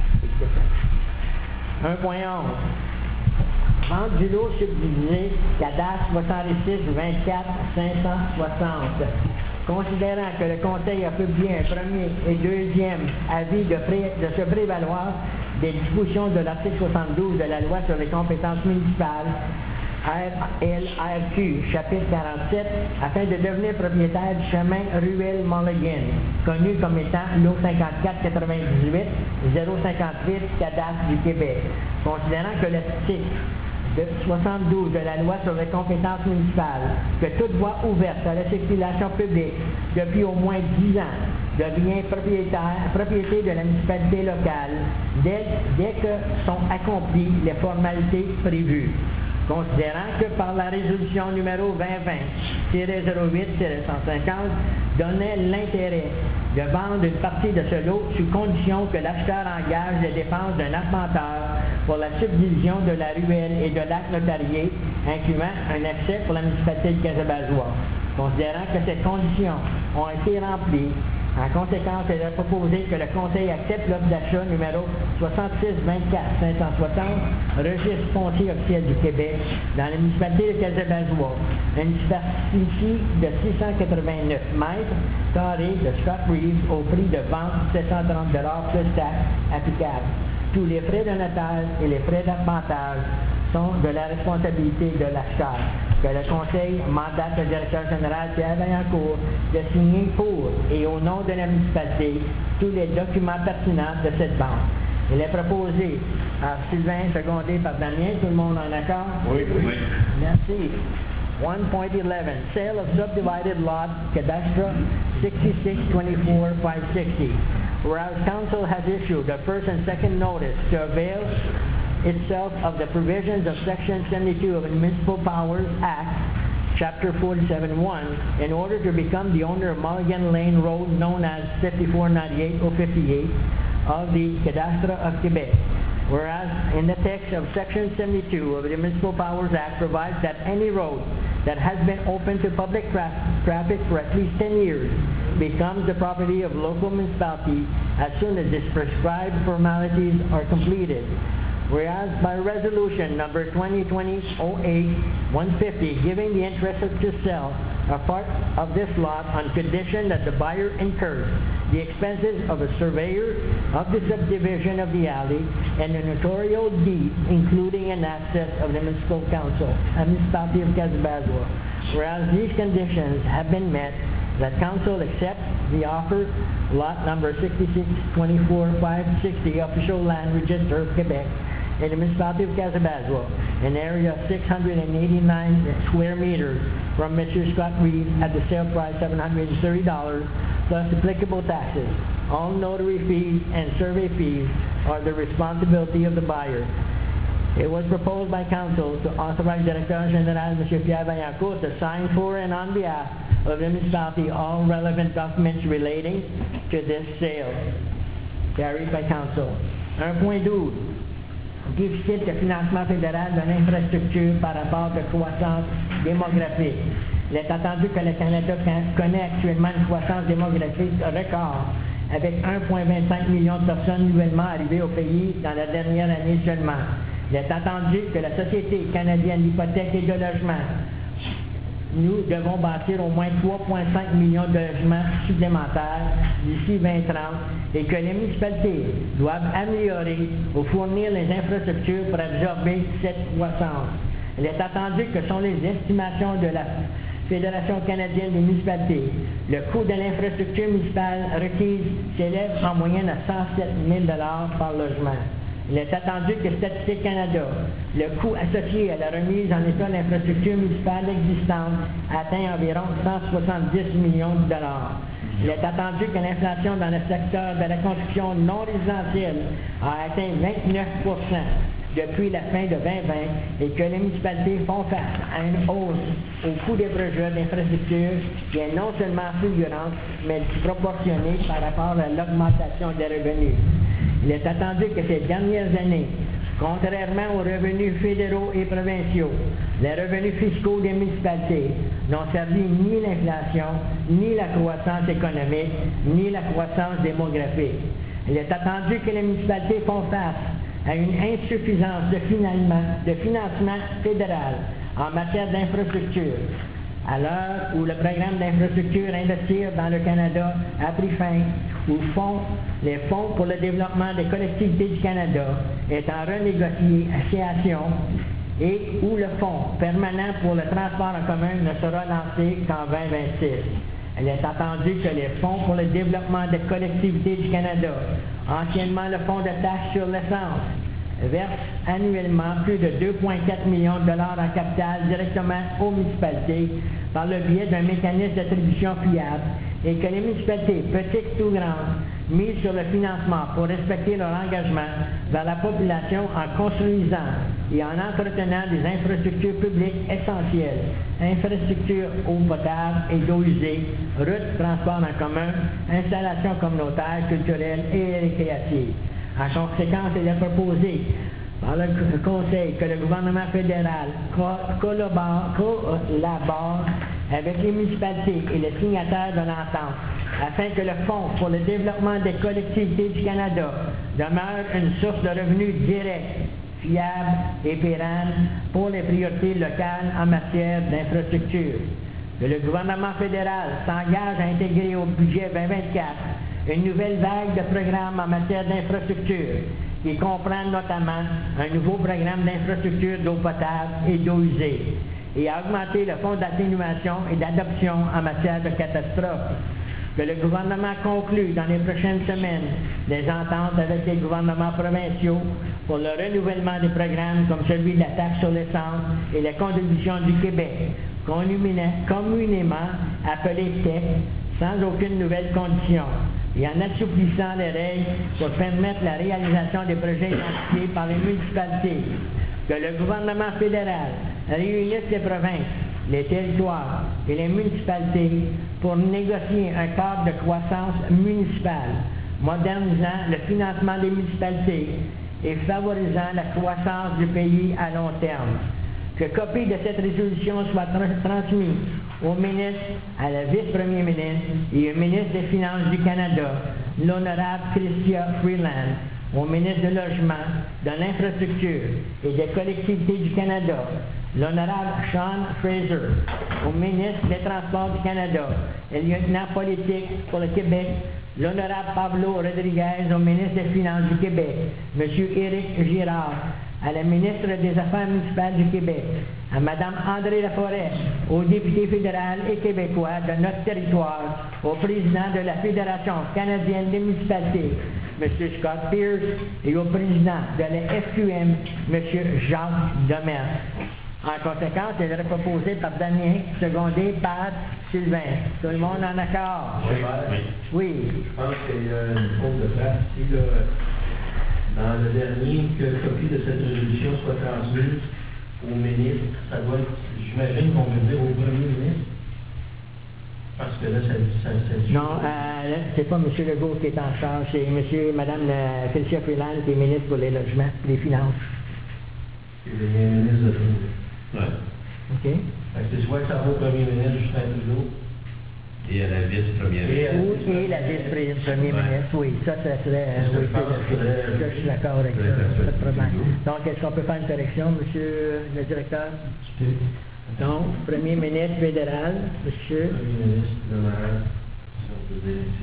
one point onze. Vente du lot subdivisé, cadastre soixante-six vingt-quatre cinq cent soixante. Considérant que le Conseil a publié un premier et deuxième avis de, pré, de se prévaloir des dispositions de l'article soixante-douze de la Loi sur les compétences municipales, R L R Q, chapitre quarante-sept, afin de devenir propriétaire du chemin Ruelle Mulligan, connu comme étant lot cinquante-quatre quatre-vingt-dix-huit zéro cinquante-huit cadastre du Québec. Considérant que l'article de soixante-douze de la Loi sur les compétences municipales, que toute voie ouverte à la circulation publique depuis au moins dix ans devient propriétaire, propriété de la municipalité locale dès, dès que sont accomplies les formalités prévues. Considérant que par la résolution numéro vingt vingt zéro huit cent cinquante donnait l'intérêt de vendre une partie de ce lot sous condition que l'acheteur engage les dépenses d'un arpenteur pour la subdivision de la ruelle et de l'acte notarié, incluant un accès pour la municipalité de Casabazois. Considérant que ces conditions ont été remplies, en conséquence, il est proposé que le Conseil accepte l'offre d'achat numéro soixante-six vingt-quatre cinq cent soixante, registre foncier officiel du Québec, dans la municipalité de Casabazois, une superficie de six cent quatre-vingt-neuf mètres carrés de Scott Reeves au prix de vente sept cent trente dollars plus taxes applicables. Tous les frais de notaire et les frais d'appontage sont de la responsabilité de l'acheteur. Que le Conseil mandate le directeur général Pierre Vaillancourt de signer pour et au nom de la municipalité tous les documents pertinents de cette vente. Il est proposé par Sylvain, secondé par Damien. Tout le monde en accord? Oui, oui. Merci. one point eleven, sale of subdivided lot, cadastre sixty-six twenty-four five sixty. Whereas council has issued a first and second notice to avail itself of the provisions of Section seventy-two of the Municipal Powers Act, Chapter forty-seven one, in order to become the owner of Mulligan Lane Road, known as fifty-four ninety-eight oh fifty-eight of the Cadastre of Quebec. Whereas in the text of Section seventy-two of the Municipal Powers Act provides that any road that has been open to public tra traffic for at least ten years becomes the property of local municipality as soon as its prescribed formalities are completed. Whereas by resolution number twenty twenty oh eight one fifty, giving the interest to sell a part of this lot on condition that the buyer incurs the expenses of a surveyor of the subdivision of the alley and a notarial deed, including an access of the municipal council, a municipality of Cazabazua. Whereas these conditions have been met, that council accepts the offer, lot number sixty-six twenty-four five sixty, official land register of Quebec, in the municipality of Cazabazua, an area of six hundred eighty-nine square meters, from Mister Scott Reed at the sale price seven hundred thirty dollars plus applicable taxes. All notary fees and survey fees are the responsibility of the buyer. It was proposed by council to authorize Director General Mister Pierre Vaillancourt to sign for and on behalf of the municipality all relevant documents relating to this sale. Carried by council. un point douze. Déficit de financement fédéral de l'infrastructure par rapport de croissance démographique. Il est attendu que le Canada connaît actuellement une croissance démographique record, avec un virgule vingt-cinq million de personnes nouvellement arrivées au pays dans la dernière année seulement. Il est attendu que la Société canadienne d'hypothèques et de logement, nous devons bâtir au moins trois virgule cinq millions de logements supplémentaires d'ici vingt trente et que les municipalités doivent améliorer ou fournir les infrastructures pour absorber cette croissance. Il est attendu que sont les estimations de la Fédération canadienne des municipalités. Le coût de l'infrastructure municipale requise s'élève en moyenne à cent sept mille dollars par logement. Il est attendu que Statistique Canada, le coût associé à la remise en état de l'infrastructure municipale existante atteint environ cent soixante-dix millions de dollars. Il est attendu que l'inflation dans le secteur de la construction non résidentielle a atteint vingt-neuf pour cent depuis la fin de vingt vingt et que les municipalités font face à une hausse au coût des projets d'infrastructure qui est non seulement fulgurante, mais proportionnée par rapport à l'augmentation des revenus. Il est attendu que ces dernières années, contrairement aux revenus fédéraux et provinciaux, les revenus fiscaux des municipalités n'ont servi ni l'inflation, ni la croissance économique, ni la croissance démographique. Il est attendu que les municipalités font face à une insuffisance de financement, de financement fédéral en matière d'infrastructure. À l'heure où le programme d'infrastructure Investir dans le Canada a pris fin, où fonds, les fonds pour le développement des collectivités du Canada est en renégociation et où le fonds permanent pour le transport en commun ne sera lancé qu'en vingt vingt-six. Il est attendu que les fonds pour le développement des collectivités du Canada, anciennement le fonds de taxe sur l'essence, verse annuellement plus de deux virgule quatre millions de dollars en capital directement aux municipalités par le biais d'un mécanisme d'attribution fiable et que les municipalités, petites ou grandes, misent sur le financement pour respecter leur engagement vers la population en construisant et en entretenant des infrastructures publiques essentielles, infrastructures eau potable et d'eau usée, routes, transports en commun, installations communautaires, culturelles et récréatives. En conséquence, il est proposé par le Conseil que le gouvernement fédéral collabore, collabore avec les municipalités et les signataires de l'entente afin que le Fonds pour le développement des collectivités du Canada demeure une source de revenus directs, fiable et pérenne pour les priorités locales en matière d'infrastructure. Que le gouvernement fédéral s'engage à intégrer au budget vingt vingt-quatre une nouvelle vague de programmes en matière d'infrastructure qui comprennent notamment un nouveau programme d'infrastructure d'eau potable et d'eau usée et à augmenter le fonds d'atténuation et d'adoption en matière de catastrophes. Que le gouvernement conclue dans les prochaines semaines des ententes avec les gouvernements provinciaux pour le renouvellement des programmes comme celui de la taxe sur l'essence et la contribution du Québec communément communément appelé T E C, sans aucune nouvelle condition, et en assouplissant les règles pour permettre la réalisation des projets identifiés par les municipalités, que le gouvernement fédéral réunisse les provinces, les territoires et les municipalités pour négocier un cadre de croissance municipale, modernisant le financement des municipalités et favorisant la croissance du pays à long terme. Que copie de cette résolution soit tra- transmise au ministre, à la vice-premier ministre et au ministre des Finances du Canada, l'honorable Chrystia Freeland, au ministre du Logement, de l'Infrastructure et des Collectivités du Canada, l'honorable Sean Fraser, au ministre des Transports du Canada et lieutenant politique pour le Québec, l'honorable Pablo Rodriguez, au ministre des Finances du Québec, M. Éric Girard, à la ministre des Affaires municipales du Québec, à Mme André Laforêt, au député fédéral et québécois de notre territoire, au président de la Fédération canadienne des municipalités, M. Scott Pierce, et au président de la F Q M, M. Jacques Demers. En conséquence, elle est proposée par Damien, secondé par Sylvain. Tout le monde en accord? Oui. Oui. Je pense qu'il y a une faute de place ici, là, dans le dernier, que copie de cette résolution soit transmise au ministre. Ça doit être, j'imagine qu'on veut dire au premier ministre. Parce que là, ça... ça, ça Non, euh, c'est pas M. Legault qui est en charge, c'est M. et Mme Chrystia Freeland qui est ministre pour les logements et les finances. Il y a un ministre de tout. Ouais. OK? Fait que c'est soit que ça va au premier ministre, Justin Trudeau. Et à la vice-première. Et à- Ou et la vice-premier Ouais. ministre, oui, ça, ça serait... Est-ce que oui, je pense c'est- qu'il faudrait- ça, je suis d'accord avec ça, faudrait pas de problème. faire ça. Donc, est-ce qu'on peut faire une correction, monsieur le directeur? Donc, premier ministre fédéral, monsieur... Premier ministre, l'honorable, si on peut dire ici.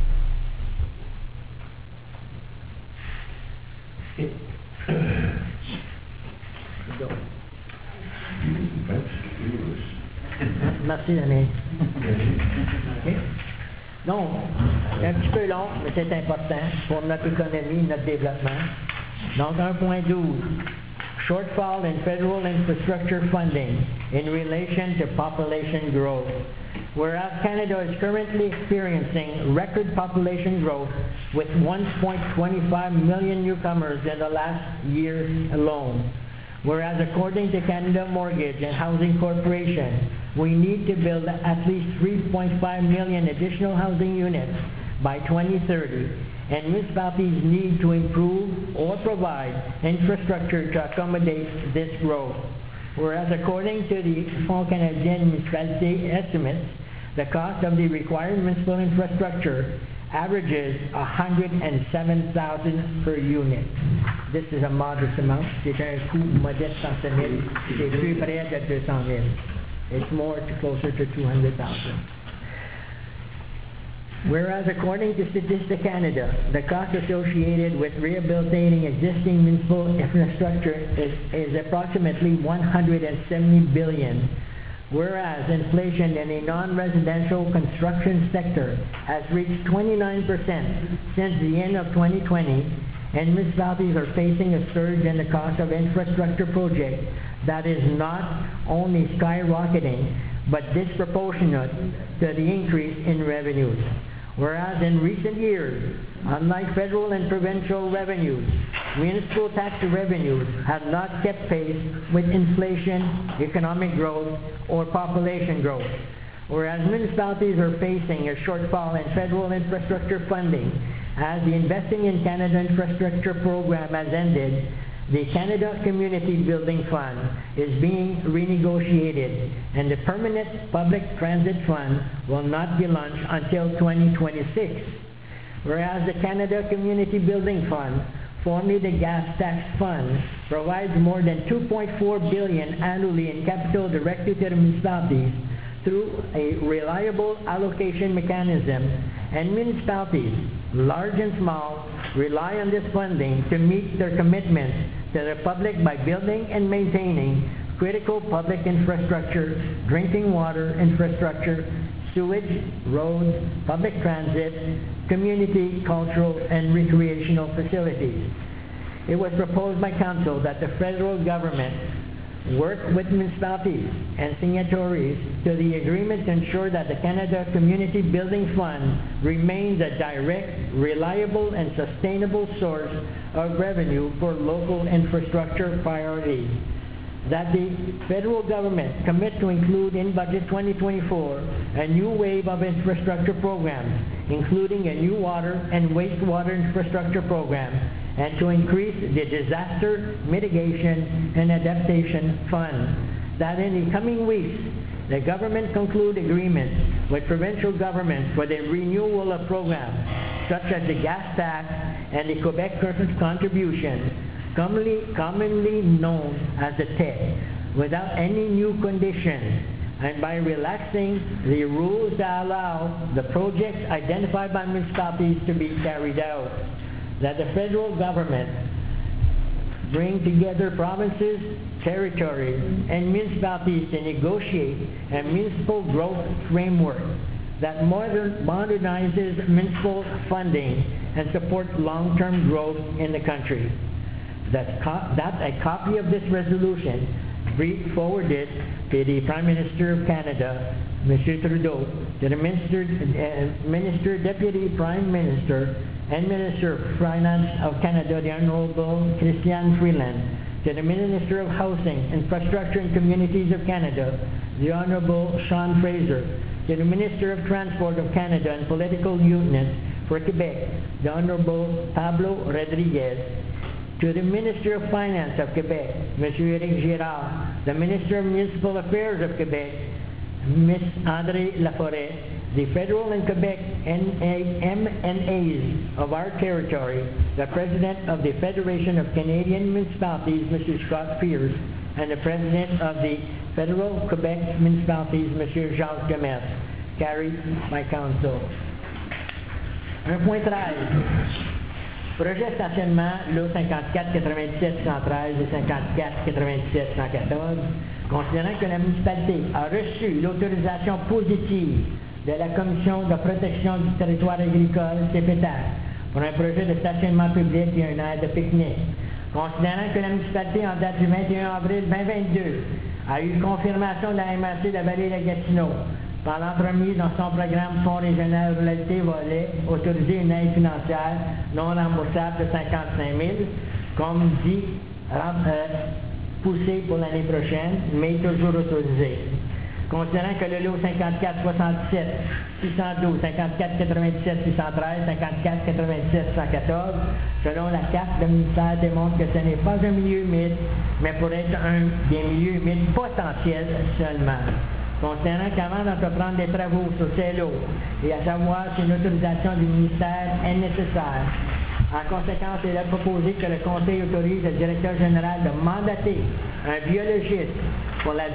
Merci, Damien. OK? Donc, c'est un petit peu long, mais c'est important pour notre économie, notre développement. Donc, un point douze. Shortfall in federal infrastructure funding in relation to population growth. Whereas Canada is currently experiencing record population growth with one point two five million newcomers in the last year alone. Whereas according to Canada Mortgage and Housing Corporation, we need to build at least three point five million additional housing units by twenty thirty, and municipalities need to improve or provide infrastructure to accommodate this growth. Whereas according to the Fonds Canadien Municipalité estimates, the cost of the required municipal infrastructure averages one hundred seven thousand per unit. This is a modest amount. C'est un coût modeste cent mille. C'est plus près de deux cent mille. It's more to closer to two hundred thousand. Whereas according to Statistics Canada, the cost associated with rehabilitating existing municipal infrastructure is, is approximately one hundred seventy billion dollars. Whereas inflation in the non-residential construction sector has reached twenty-nine percent since the end of twenty twenty, and municipalities are facing a surge in the cost of infrastructure projects that is not only skyrocketing, but disproportionate to the increase in revenues. Whereas in recent years, unlike federal and provincial revenues, municipal tax revenues have not kept pace with inflation, economic growth, or population growth. Whereas municipalities are facing a shortfall in federal infrastructure funding, as the Investing in Canada Infrastructure program has ended, the Canada Community Building Fund is being renegotiated, and the Permanent Public Transit Fund will not be launched until twenty twenty-six. Whereas the Canada Community Building Fund, formerly the Gas Tax Fund, provides more than two point four billion dollars annually in capital directly to the municipalities through a reliable allocation mechanism, and municipalities, large and small, rely on this funding to meet their commitments to the public by building and maintaining critical public infrastructure, drinking water infrastructure, sewage, roads, public transit, community, cultural, and recreational facilities. It was proposed by Council that the federal government work with municipalities and signatories to the agreement to ensure that the Canada Community Building Fund remains a direct, reliable, and sustainable source of revenue for local infrastructure priorities. That the federal government commit to include in Budget twenty twenty-four a new wave of infrastructure programs, including a new water and wastewater infrastructure program, and to increase the Disaster Mitigation and Adaptation Fund. That in the coming weeks, the government conclude agreements with provincial governments for the renewal of programs such as the gas tax and the Quebec contribution, commonly, commonly known as the T E C, without any new conditions, and by relaxing the rules that allow the projects identified by municipalities to be carried out. That the federal government bring together provinces, territories, and municipalities to negotiate a municipal growth framework that modern, modernizes municipal funding and supports long-term growth in the country. That, co that a copy of this resolution be forwarded to the Prime Minister of Canada, Mister Trudeau, to the Minister, uh, Minister, Deputy Prime Minister, and Minister of Finance of Canada, the Honourable Christian Freeland, to the Minister of Housing, Infrastructure and Communities of Canada, the Honourable Sean Fraser, to the Minister of Transport of Canada and Political Unions for Quebec, the Honourable Pablo Rodriguez, to the Minister of Finance of Quebec, Monsieur Éric Girard, the Minister of Municipal Affairs of Quebec, Miz André Laforêt, the federal and Quebec M N As of our territory, the President of the Federation of Canadian Municipalities, Mister Scott Pierce, and the President of the Federal Quebec Municipalities, Monsieur Jacques Demers. Carried by Council. un point treize. Projet stationnement L O cinquante-quatre quatre-vingt-dix-sept cent treize et cinquante-quatre quatre-vingt-dix-sept cent quatorze, considérant que la municipalité a reçu l'autorisation positive de la Commission de protection du territoire agricole, C P T A C, pour un projet de stationnement public et un aire de pique-nique. Considérant que la municipalité, en date du vingt et un avril deux mille vingt-deux, a eu confirmation de la M R C de la vallée de Gatineau, par l'entremise dans son programme Fonds régional Ruralité Volet, autoriser une aide financière non remboursable de cinquante-cinq mille, comme dit, euh, poussée pour l'année prochaine, mais toujours autorisée. Considérant que le lot cinquante-quatre soixante-sept six cent douze, cinquante-quatre quatre-vingt-dix-sept six cent treize, cinquante-quatre quatre-vingt-dix-sept cent quatorze, selon la carte, le ministère démontre que ce n'est pas un milieu humide, mais pour être un des milieux humides potentiels seulement. Considérant qu'avant d'entreprendre des travaux sur ces lots, et à savoir si une autorisation du ministère est nécessaire, en conséquence, il est proposé que le Conseil autorise le directeur général de mandater un biologiste pour la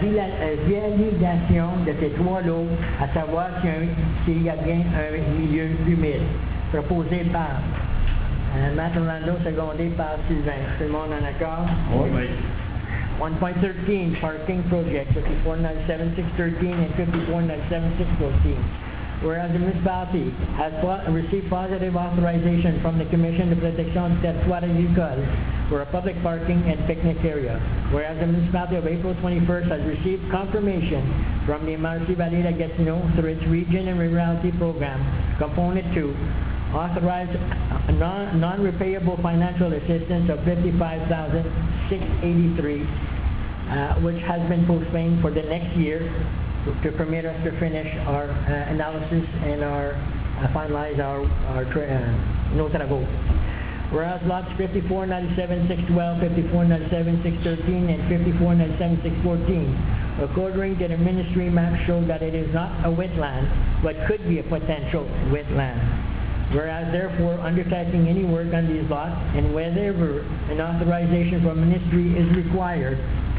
validation de ces trois lots, à savoir s'il y a bien un milieu humide, proposé par euh, Matt Orlando, secondé par Sylvain. Tout le monde en accord? Oui. one point thirteen, Parking Project, fifty-four ninety-seven six thirteen and fifty-four ninety-seven six fourteen. Whereas the municipality has received positive authorization from the Commission de protection du territoire agricole for a public parking and picnic area. Whereas the municipality of April twenty-first has received confirmation from the M R C Vallée de Gatineau through its Region and Rurality Program, Component two, authorized non, non-repayable financial assistance of fifty-five thousand six hundred eighty-three dollars, uh, which has been postponed for the next year to permit us to finish our uh, analysis and our uh, finalize our, our uh, nos travaux. Whereas lots fifty-four ninety-seven six twelve, fifty-four ninety-seven six thirteen, and fifty-four ninety-seven six fourteen, according to the ministry map, show that it is not a wetland, but could be a potential wetland. Whereas therefore undertaking any work on these lots, and wherever an authorization from ministry is required,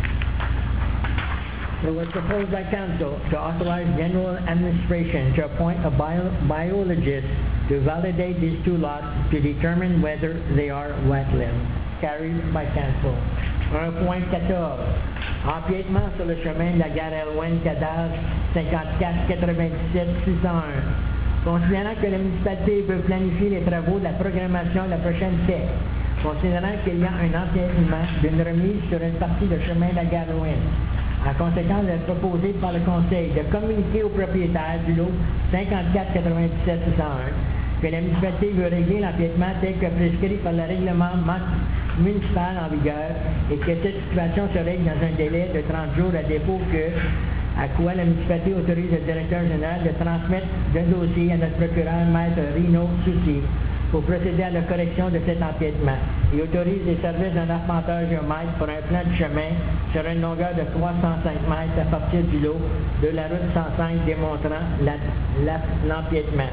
it was proposed by Council to authorize General Administration to appoint a bio biologist to validate these two lots to determine whether they are wetlands. Carried by Council. un point quatorze. Empiètement sur le chemin de la gare Elwyn Cadastre cinquante-quatre quatre-vingt-dix-sept six cent un. Considérant que la municipalité veut planifier les travaux de la programmation de la prochaine T E C considérant qu'il y a un empiètement d'une remise sur une partie de chemin de la Galouine. En conséquence, il est proposé par le Conseil de communiquer au propriétaire du lot cinquante-quatre quatre-vingt-dix-sept six cent un que la municipalité veut régler l'empiètement tel que prescrit par le règlement municipal en vigueur et que cette situation se règle dans un délai de trente jours à défaut que, à quoi la municipalité autorise le directeur général de transmettre le dossier à notre procureur, Maître Rino Soucy, pour procéder à la correction de cet empiètement et autorise les services d'un arpenteur géomètre pour un plan de chemin sur une longueur de trois cent cinq mètres à partir du lot de la route cent cinq démontrant la, la, l'empiètement.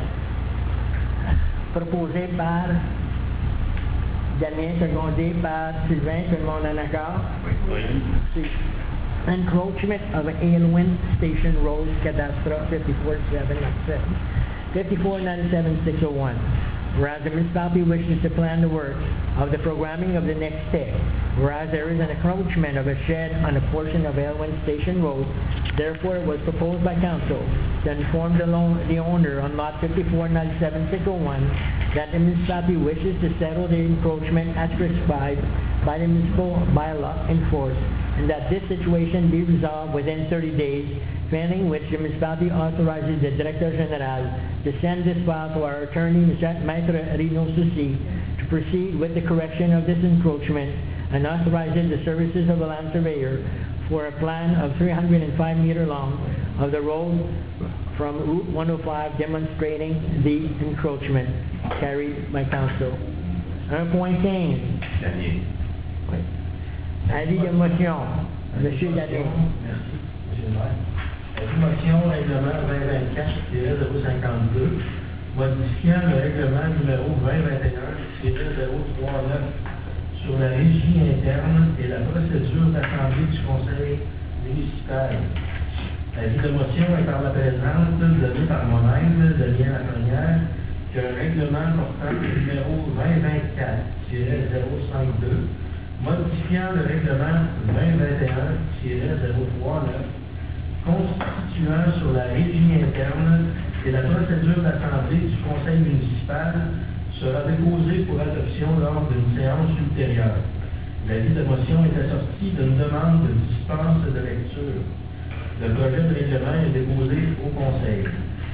Proposé par Damien, secondé par Sylvain, tout le monde en accord? Oui. C'est encroachment of Aylwin Station Road, Cadastre fifty-four seven ninety-seven, fifty-four ninety-seven six oh one. Whereas the municipality wishes to plan the work of the programming of the next step, whereas there is an encroachment of a shed on a portion of Aylwin Station Road, therefore it was proposed by council to inform the, loan, the owner on lot fifty-four ninety-seven six oh one that the municipality wishes to settle the encroachment as prescribed by the municipal bylaw in force, and that this situation be resolved within thirty days, failing which the municipality authorizes the Director General to send this file to our attorney, Maître Rino Soucy, to proceed with the correction of this encroachment and authorizes the services of a land surveyor for a plan of three hundred five meter long of the road from Route one oh five demonstrating the encroachment. Carried by council. un point quinze. Damien. Oui. Avis de motion. Monsieur Damien. Merci, Monsieur le maire. Avis de motion, règlement vingt vingt-quatre zéro cinquante-deux, modifiant le règlement numéro vingt vingt et un zéro trente-neuf sur la régie interne et la procédure d'assemblée du conseil municipal. L'avis de motion est par la présente, donné par moi-même, Damien Lafrenière, qu'un règlement portant le numéro vingt vingt-quatre zéro cinquante-deux, modifiant le règlement vingt vingt et un zéro trente-neuf, constituant sur la régie interne et la procédure d'assemblée du conseil municipal sera déposé pour adoption lors d'une séance ultérieure. L'avis de motion est assorti d'une demande de dispense de lecture. Le projet de règlement est déposé au conseil.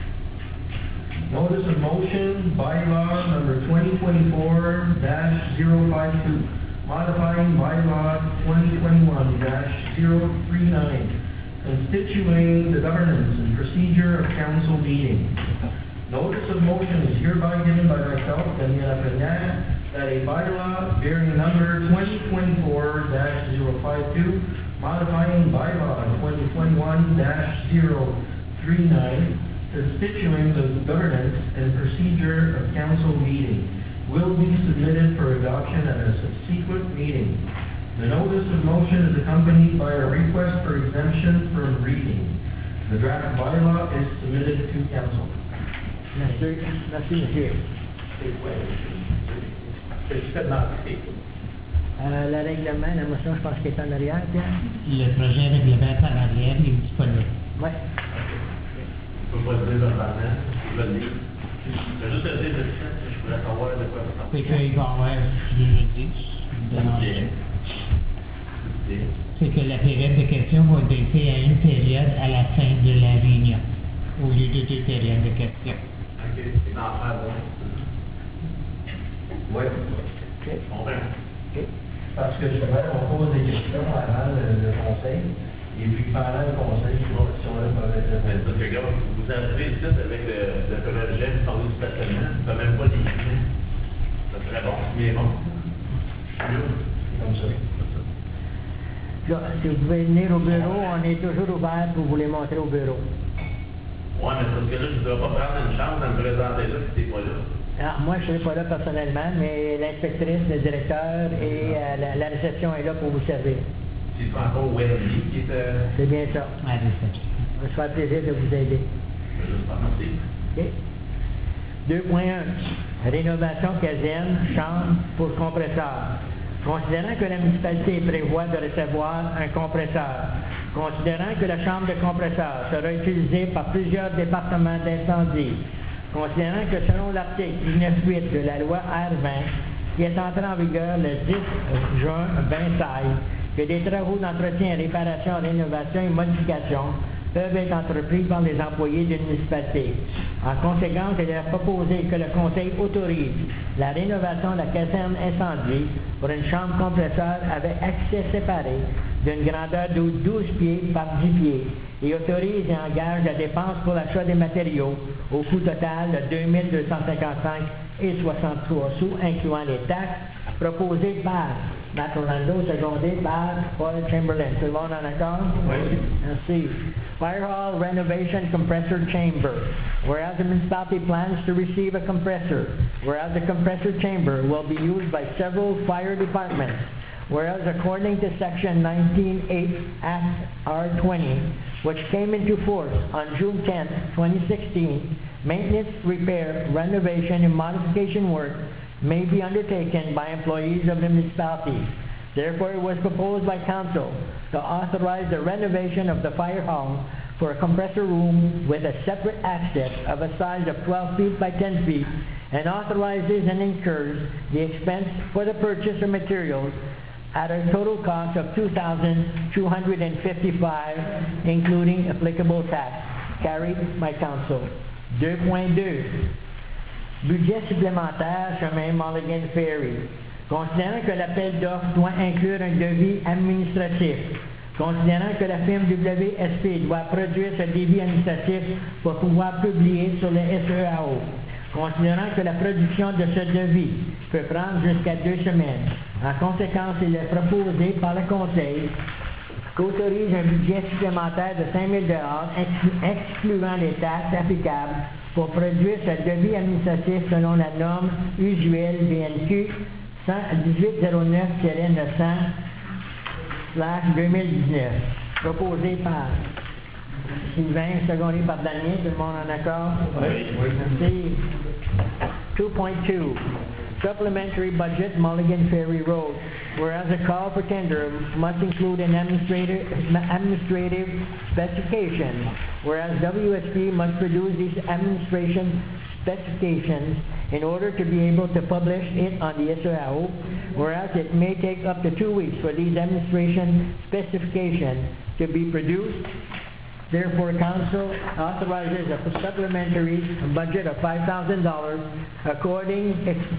Notice of motion, bylaw number twenty twenty-four dash zero five two, modifying bylaw twenty twenty-one dash zero three nine, constituting the governance and procedure of council meeting. Notice of motion is hereby given by myself, Daniel Lafrenière, that a bylaw bearing number twenty twenty-four dash zero five two, modifying bylaw twenty twenty-one dash zero three nine, constituting the governance and procedure of council meeting, will be submitted for adoption at a subsequent meeting. The notice of motion is accompanied by a request for exemption from reading. The draft bylaw is submitted to council. Merci, merci, monsieur. Euh, le règlement, la motion, je pense qu'elle est en arrière, Pierre. Le projet règlement par arrière est disponible. Oui. Je ne peux pas le dire verbalement, je vais le lire. Je vais juste le dire de suite, je voulais savoir de quoi ça C'est qu'il va y avoir, je le dis, de c'est que la période de questions va être baissée à une période à la fin de la réunion, au lieu de deux périodes de questions. OK, c'est dans la phase, Oui. OK. on va. OK. Parce que je vais, on pose des questions avant le, le conseil, et puis pendant le conseil, ces questions-là peuvent être Mais parce que, regarde, vous arrivez ici avec le, le projet, vous parlez du stationnement, vous n'avez même pas les guillemets. Ça serait bon, mais bon. comme ça. Là, si vous pouvez venir au bureau, on est toujours ouvert pour vous les montrer au bureau. Oui, mais parce que là, je ne dois pas prendre une chance de me présenter là si tu n'es pas là. Alors, moi, je ne serai pas là personnellement, mais l'inspectrice, le directeur et euh, la, la réception est là pour vous servir. C'est encore Wendy qui est. Euh... C'est bien ça. À réception. Ça me fait plaisir de vous aider. Je vais juste pas merci. OK? deux point un. Rénovation caserne, chambre pour compresseur. Considérant que la municipalité prévoit de recevoir un compresseur, considérant que la chambre de compresseur sera utilisée par plusieurs départements d'incendie, considérant que selon l'article dix-neuf huit de la loi R vingt, qui est entré en vigueur le dix juin vingt seize, que des travaux d'entretien, réparation, rénovation et modification peuvent être entrepris par les employés d'une municipalité. En conséquence, il est proposé que le Conseil autorise la rénovation de la caserne incendiée pour une chambre compresseur avec accès séparé d'une grandeur de douze pieds par dix pieds et autorise et engage la dépense pour l'achat des matériaux au coût total de deux mille deux cent cinquante-cinq et soixante-trois sous, incluant les taxes, proposées par Matt Orlando, secondé par Paul Chamberlain. Tout le monde en accord? Oui. Merci. Fire Hall Renovation Compressor Chamber. Whereas the municipality plans to receive a compressor, whereas the compressor chamber will be used by several fire departments, whereas according to Section nineteen eight Act R twenty, which came into force on June tenth, twenty sixteen, maintenance, repair, renovation, and modification work may be undertaken by employees of the municipality. Therefore, it was proposed by council to authorize the renovation of the fire hall for a compressor room with a separate access of a size of twelve feet by ten feet, and authorizes and incurs the expense for the purchase of materials at a total cost of two thousand two hundred fifty-five dollars, including applicable tax. Carried by council. deux point deux. Budget supplémentaire chemin Mulligan Ferry. Considérant que l'appel d'offres doit inclure un devis administratif, considérant que la firme W S P doit produire ce devis administratif pour pouvoir publier sur le S E A O, considérant que la production de ce devis peut prendre jusqu'à deux semaines. En conséquence, il est proposé par le Conseil qu'autorise un budget supplémentaire de cinq mille dollars excluant les taxes applicables pour produire ce devis administratif selon la norme usuelle B N Q dix-huit zéro neuf neuf cents slash deux mille dix-neuf, proposé par Sylvain, secondé par Damien. Tout le monde en accord? Oui. Merci. two point two. Supplementary budget Mulligan Ferry Road. Whereas a call for tender must include an administrative, administrative specification, whereas W S P must produce these administration specifications in order to be able to publish it on the S O A O, whereas it may take up to two weeks for these administration specifications to be produced. Therefore, council authorizes a supplementary budget of five thousand dollars according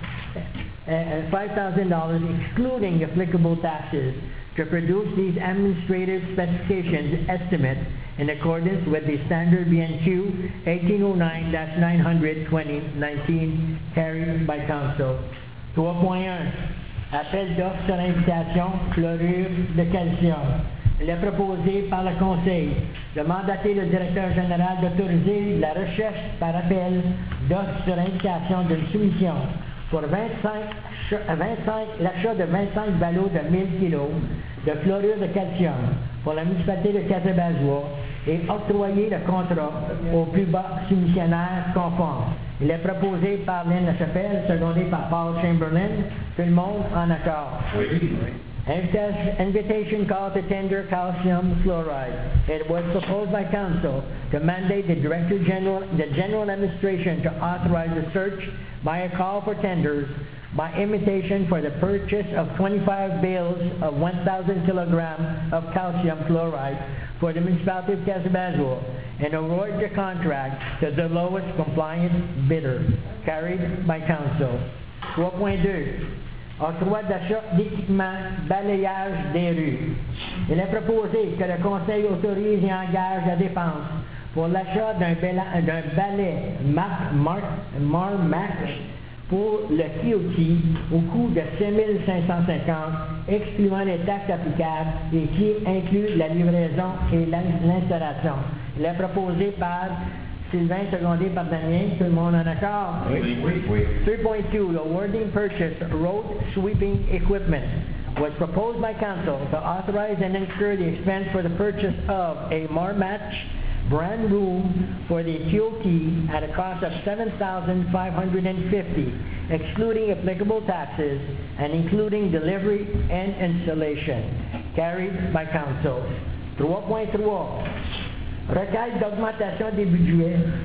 uh, five thousand dollars excluding applicable taxes to produce these administrative specifications estimate in accordance with the standard B N Q eighteen oh nine dash nine hundred twenty nineteen, carried by council. trois point un. Appel d'offres sur invitation chlorure de calcium. Il est proposé par le Conseil de mandater le directeur général d'autoriser la recherche par appel d'offres sur invitation d'une soumission pour vingt-cinq, vingt-cinq, l'achat de vingt-cinq ballots de mille kilos de chlorure de calcium pour la municipalité de Kazabazois et octroyer le contrat au plus bas soumissionnaire conforme. Il est proposé par Lynn Lachapelle, secondé par Paul Chamberlain. Tout le monde en accord? Oui. Invitation call to tender calcium fluoride. It was proposed by council to mandate the Director General, the General Administration to authorize a search by a call for tenders by invitation for the purchase of twenty-five bales of one thousand kilograms of calcium fluoride for the municipality of Kazabazois and award the contract to the lowest compliant bidder. Carried by council. trois point deux. Octroi d'achat d'équipements balayage des rues. Il est proposé que le Conseil autorise et engage la dépense pour l'achat d'un balai Marmac pour le K O T au coût de cinq mille cinq cent cinquante, excluant les taxes applicables et qui inclut la livraison et l'installation. Il est proposé par Sylvain, secondé par Damien. Tout le monde en accord? Oui, oui, oui. three point two. Awarding purchase road sweeping equipment was proposed by council to authorize and incur the expense for the purchase of a Marmatch brand room for the Q O T at a cost of seven thousand five hundred fifty dollars, excluding applicable taxes and including delivery and installation. Carried by council. three point three. Requête d'augmentation des budgets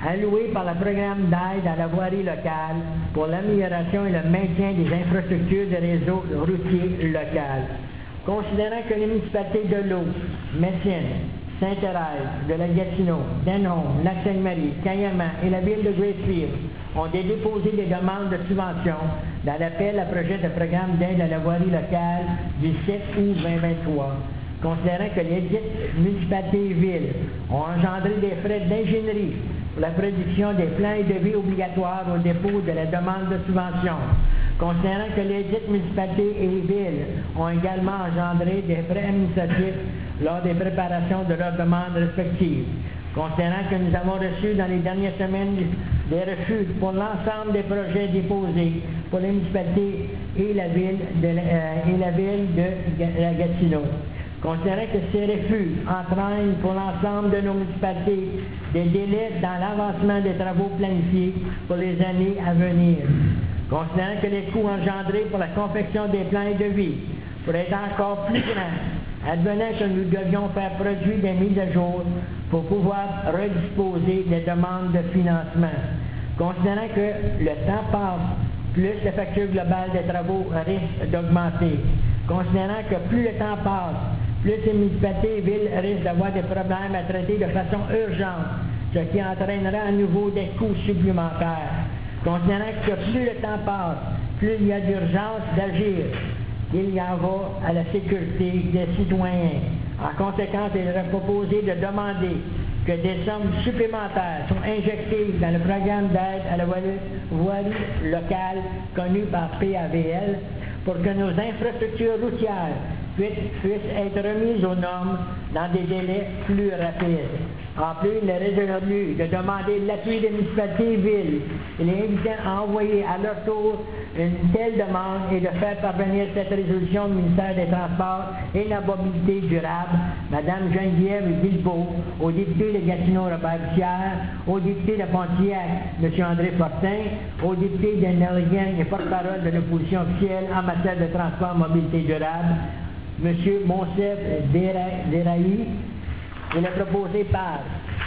alloués par le programme d'aide à la voirie locale pour l'amélioration et le maintien des infrastructures de réseau routier local. Considérant que les municipalités de L'Eau, Messine, Sainte-Thérèse, de la Gatineau, Denholm, Lac-Sainte-Marie, Cayamant et la ville de Gracefield ont déposé des demandes de subvention dans l'appel à projet de programme d'aide à la voirie locale du sept août deux mille vingt-trois. Considérant que les dites municipalités et villes ont engendré des frais d'ingénierie pour la production des plans et devis obligatoires au dépôt de la demande de subvention. Considérant que les dites municipalités et villes ont également engendré des frais administratifs lors des préparations de leurs demandes respectives. Considérant que nous avons reçu dans les dernières semaines des refus pour l'ensemble des projets déposés pour les municipalités et la ville de, euh, et la ville de la Gatineau. Considérant que ces refus entraînent pour l'ensemble de nos municipalités des délais dans l'avancement des travaux planifiés pour les années à venir. Considérant que les coûts engendrés pour la confection des plans et devis pourraient être encore plus grands, advenant que nous devions faire produire des mises à jour pour pouvoir redisposer des demandes de financement. Considérant que le temps passe, plus la facture globale des travaux risque d'augmenter. Considérant que plus le temps passe, plus les municipalités et villes risquent d'avoir des problèmes à traiter de façon urgente, ce qui entraînera à nouveau des coûts supplémentaires. Considérant que plus le temps passe, plus il y a d'urgence d'agir. Il y en va à la sécurité des citoyens. En conséquence, il est proposé de demander que des sommes supplémentaires soient injectées dans le programme d'aide à la voirie locale connu par P A V L pour que nos infrastructures routières puissent, puissent être remises aux normes dans des délais plus rapides. En plus, il est résolu de demander l'appui des municipalités et villes. Il est invité à envoyer à leur tour une telle demande et de faire parvenir cette résolution au ministère des Transports et de la Mobilité durable, Mme Geneviève Guilbeault, au député de Gatineau, Robert Bussière, au député de Pontiac, M. André Fortin, au député de Nelligan et porte-parole de l'opposition officielle en matière de transport et mobilité durable, M. Monsef Derailly. Il est proposé par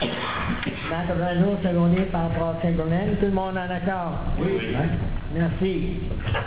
Maître Renaud, secondé par Paul Chamberlain. Tout le monde en accord? Oui, oui. Merci.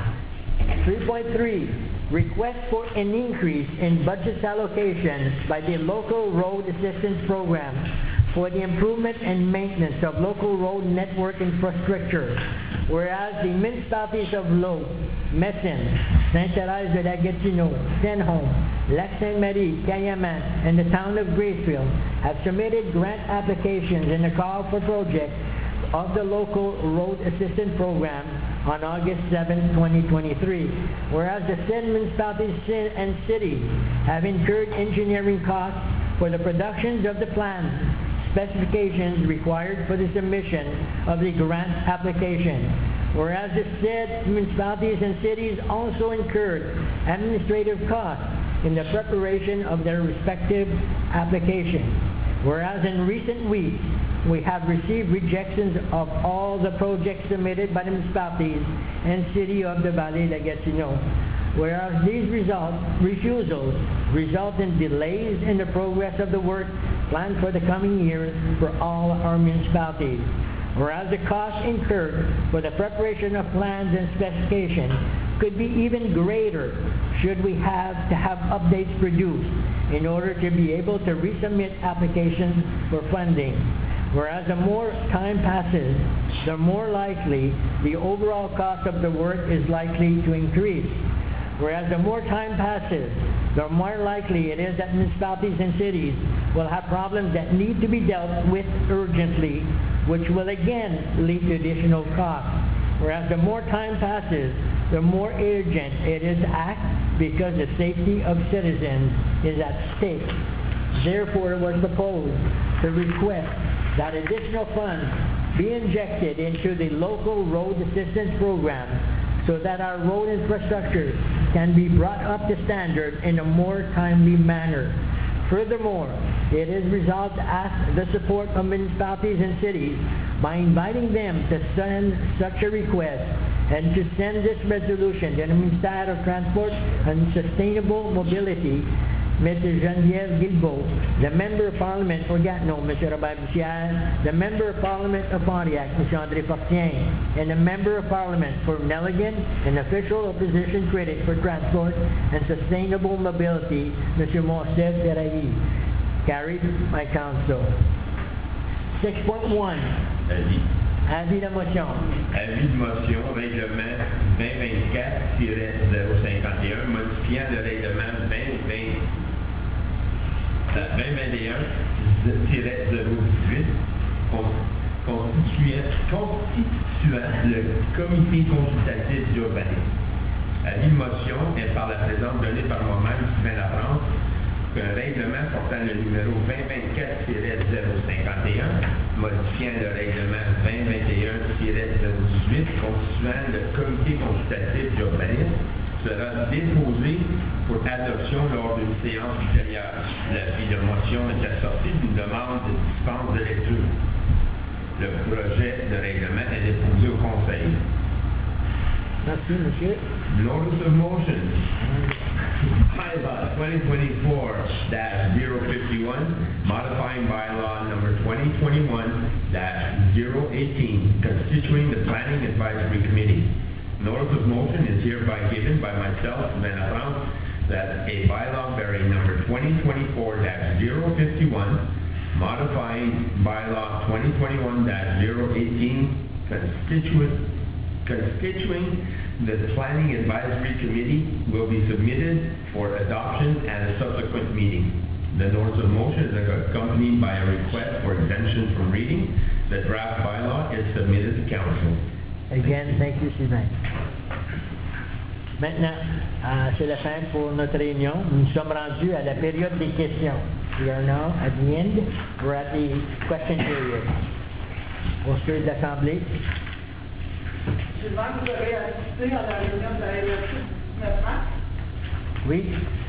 three point three. Request for an increase in budget allocations by the Local Road Assistance Program for the improvement and maintenance of local road network infrastructure. Whereas the municipalities of L'Eau, Messine, Sainte-Thérèse de la Gatineau, Denholm, Lac-Sainte-Marie, Cayamant, and the town of Gracefield have submitted grant applications in the call for projects of the Local Road Assistance Program on August seventh, twenty twenty-three. Whereas the said municipalities and cities have incurred engineering costs for the productions of the plans, specifications required for the submission of the grant application. Whereas the said municipalities and cities also incurred administrative costs in the preparation of their respective applications. Whereas in recent weeks, we have received rejections of all the projects submitted by the municipalities and city of the Valley de Gatineau. Whereas these results, refusals result in delays in the progress of the work planned for the coming years for all our municipalities. Whereas the costs incurred for the preparation of plans and specifications could be even greater should we have to have updates produced in order to be able to resubmit applications for funding. Whereas the more time passes, the more likely the overall cost of the work is likely to increase. Whereas the more time passes, the more likely it is that municipalities and cities will have problems that need to be dealt with urgently, which will again lead to additional costs. Whereas the more time passes, the more urgent it is to act because the safety of citizens is at stake. Therefore, it was proposed to request that additional funds be injected into the Local Road Assistance Program so that our road infrastructure can be brought up to standard in a more timely manner. Furthermore, it is resolved to ask the support of municipalities and cities by inviting them to send such a request and to send this resolution to the Minister of Transport and Sustainable Mobility Mister Geneviève Guilbeault. The Member of Parliament for Gatineau, Mister Robert Bussière. The Member of Parliament of Pontiac, Mister André Fortien. And the Member of Parliament for Nelligan, an official opposition critic for transport and sustainable mobility, Mister Morcef Derailly. Carried by council. six point one. Avis. Avis de motion. Avis de motion, règlement vingt vingt-quatre zéro cinquante et un, modifiant le règlement vingt vingt, vingt vingt et un zéro dix-huit, constituant, constituant le comité consultatif d'urbanisme. Avis de motion est par la présence donnée par moi-même, Sylvain Lafrance, qu'un règlement portant le numéro vingt vingt-quatre zéro cinquante et un, modifiant le règlement vingt vingt et un zéro dix-huit, constituant le comité consultatif d'urbanisme, sera déposé pour adoption lors d'une séance ultérieure. L'avis de motion est assorti d'une demande de dispense de lecture. Le projet de règlement est déposé au Conseil. Merci, monsieur. Notice of motion. Bylaw twenty twenty-four dash zero fifty-one, modifying bylaw number twenty twenty-one dash zero eighteen, constituting the Planning Advisory Committee. Notice of motion is hereby given by myself, Sylvain Lafrance, that a bylaw bearing number twenty twenty-four dash zero fifty-one, modifying bylaw twenty twenty-one dash zero eighteen, constituent constituting the Planning Advisory Committee will be submitted for adoption at a subsequent meeting. The notice of motion is accompanied by a request for exemption from reading. The draft bylaw is submitted to council. Again, thank you, Sylvain. Maintenant, euh, c'est la fin pour notre réunion. Nous sommes rendus à la période des questions. We are now at the end. We're at the question period. Pour ceux de l'Assemblée. Sylvain, vous avez assisté à la réunion de la L R C du dix-neuf mars. Oui.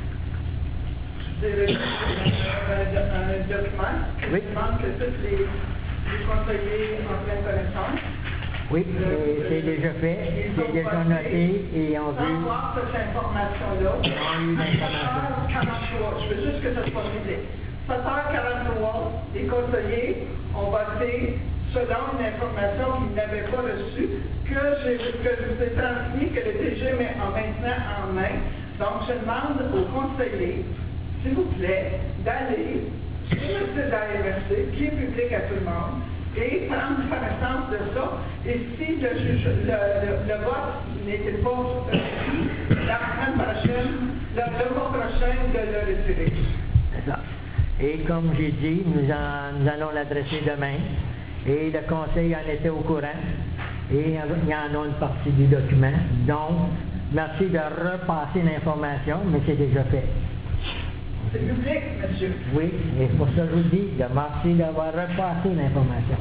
Vous avez reçu un, un document qui Oui. demande que tous les, les conseillers en pleine connaissance. Oui, euh, c'est déjà fait, c'est déjà noté et on veut... Sans voir cette information-là, On a eu l'information. sept heures quarante-trois, je veux juste que ça soit public. sept heures quarante-trois, les conseillers ont voté selon une information qu'ils n'avaient pas reçue, que, j'ai, que je vous ai transmis, que le D G met en maintenant en main. Donc, je demande aux conseillers, s'il vous plaît, d'aller sur le site de la M R C, qui est public à tout le monde, et prendre connaissance de ça. Et si le, juge, le, le, le vote n'était pas reçu, la semaine prochaine, le, le mois prochain, de le retirer. C'est ça. Et comme j'ai dit, nous, en, nous allons l'adresser demain. Et le conseil en était au courant. Et il y en a une partie du document. Donc, merci de repasser l'information, mais c'est déjà fait. C'est public, monsieur. Oui, et pour ça je vous dis, de merci d'avoir repassé l'information.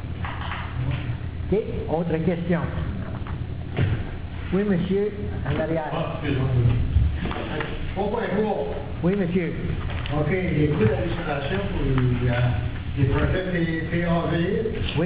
OK, autre question. Oui, monsieur, en arrière. Ah, excusez-moi. Au point court. Oui, monsieur. OK, les coûts d'administration pour les, euh, les projets P A V. Oui.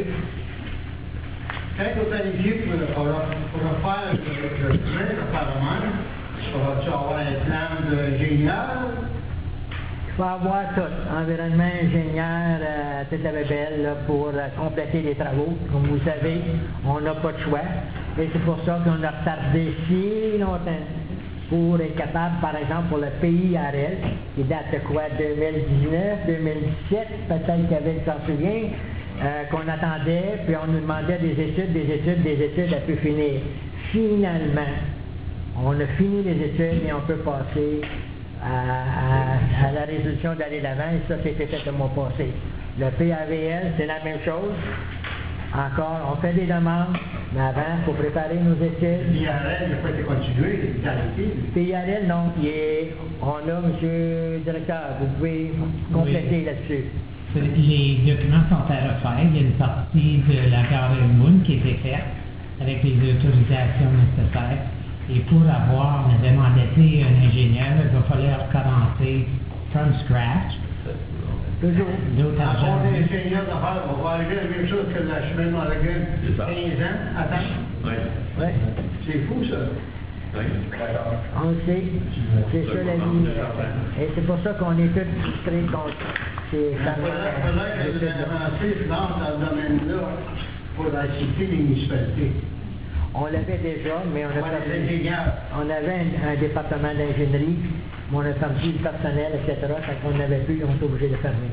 Quand vous planifiez pour, pour, pour faire le, le chemin, le Parlement, vas-tu avoir un plan d'ingénieur? Il faut avoir tout. Environnement, ingénieur, euh, toute la bébelle là, pour euh, compléter les travaux. Comme vous savez, on n'a pas de choix. Et c'est pour ça qu'on a retardé si longtemps pour être capable, par exemple, pour le P I R L, qui date de quoi, deux mille dix-neuf, deux mille dix-sept, peut-être qu'avec, s'en souvient, euh, qu'on attendait, puis on nous demandait des études, des études, des études, à pu finir. Finalement, on a fini les études et on peut passer À, à, à la résolution d'aller l'avant, et ça, c'était fait le mois passé. Le P A V L, c'est la même chose. Encore, on fait des demandes, mais avant, il faut préparer nos études. Le P I R L n'a pas été continué, il est arrêté. P I R L, non, il est, on a, monsieur le directeur, vous pouvez compléter Oui. là-dessus. Les documents sont à refaire. Il y a une partie de la gare de Moon qui a été faite avec les autorisations nécessaires. Et pour avoir, on avait mandaté un ingénieur, il va falloir recommencer from scratch. Toujours. D'autres À argent. part l'ingénieur d'affaires, on va arriver à la même chose que la chemin dans la gueule. C'est ça. quinze ans, attends. Oui. Oui. C'est fou, ça. On le sait, c'est ça la vie. Et c'est pour ça qu'on est tous frustrés contre ces Peut-être que l'avancée dans ce domaine-là pour inciter les municipalités. On l'avait déjà, mais on a Ouais, perdu. les ingénieurs. On avait un, un département d'ingénierie, mais on a perdu le personnel, et cetera. Fait qu'on n'avait plus, on était obligé de fermer.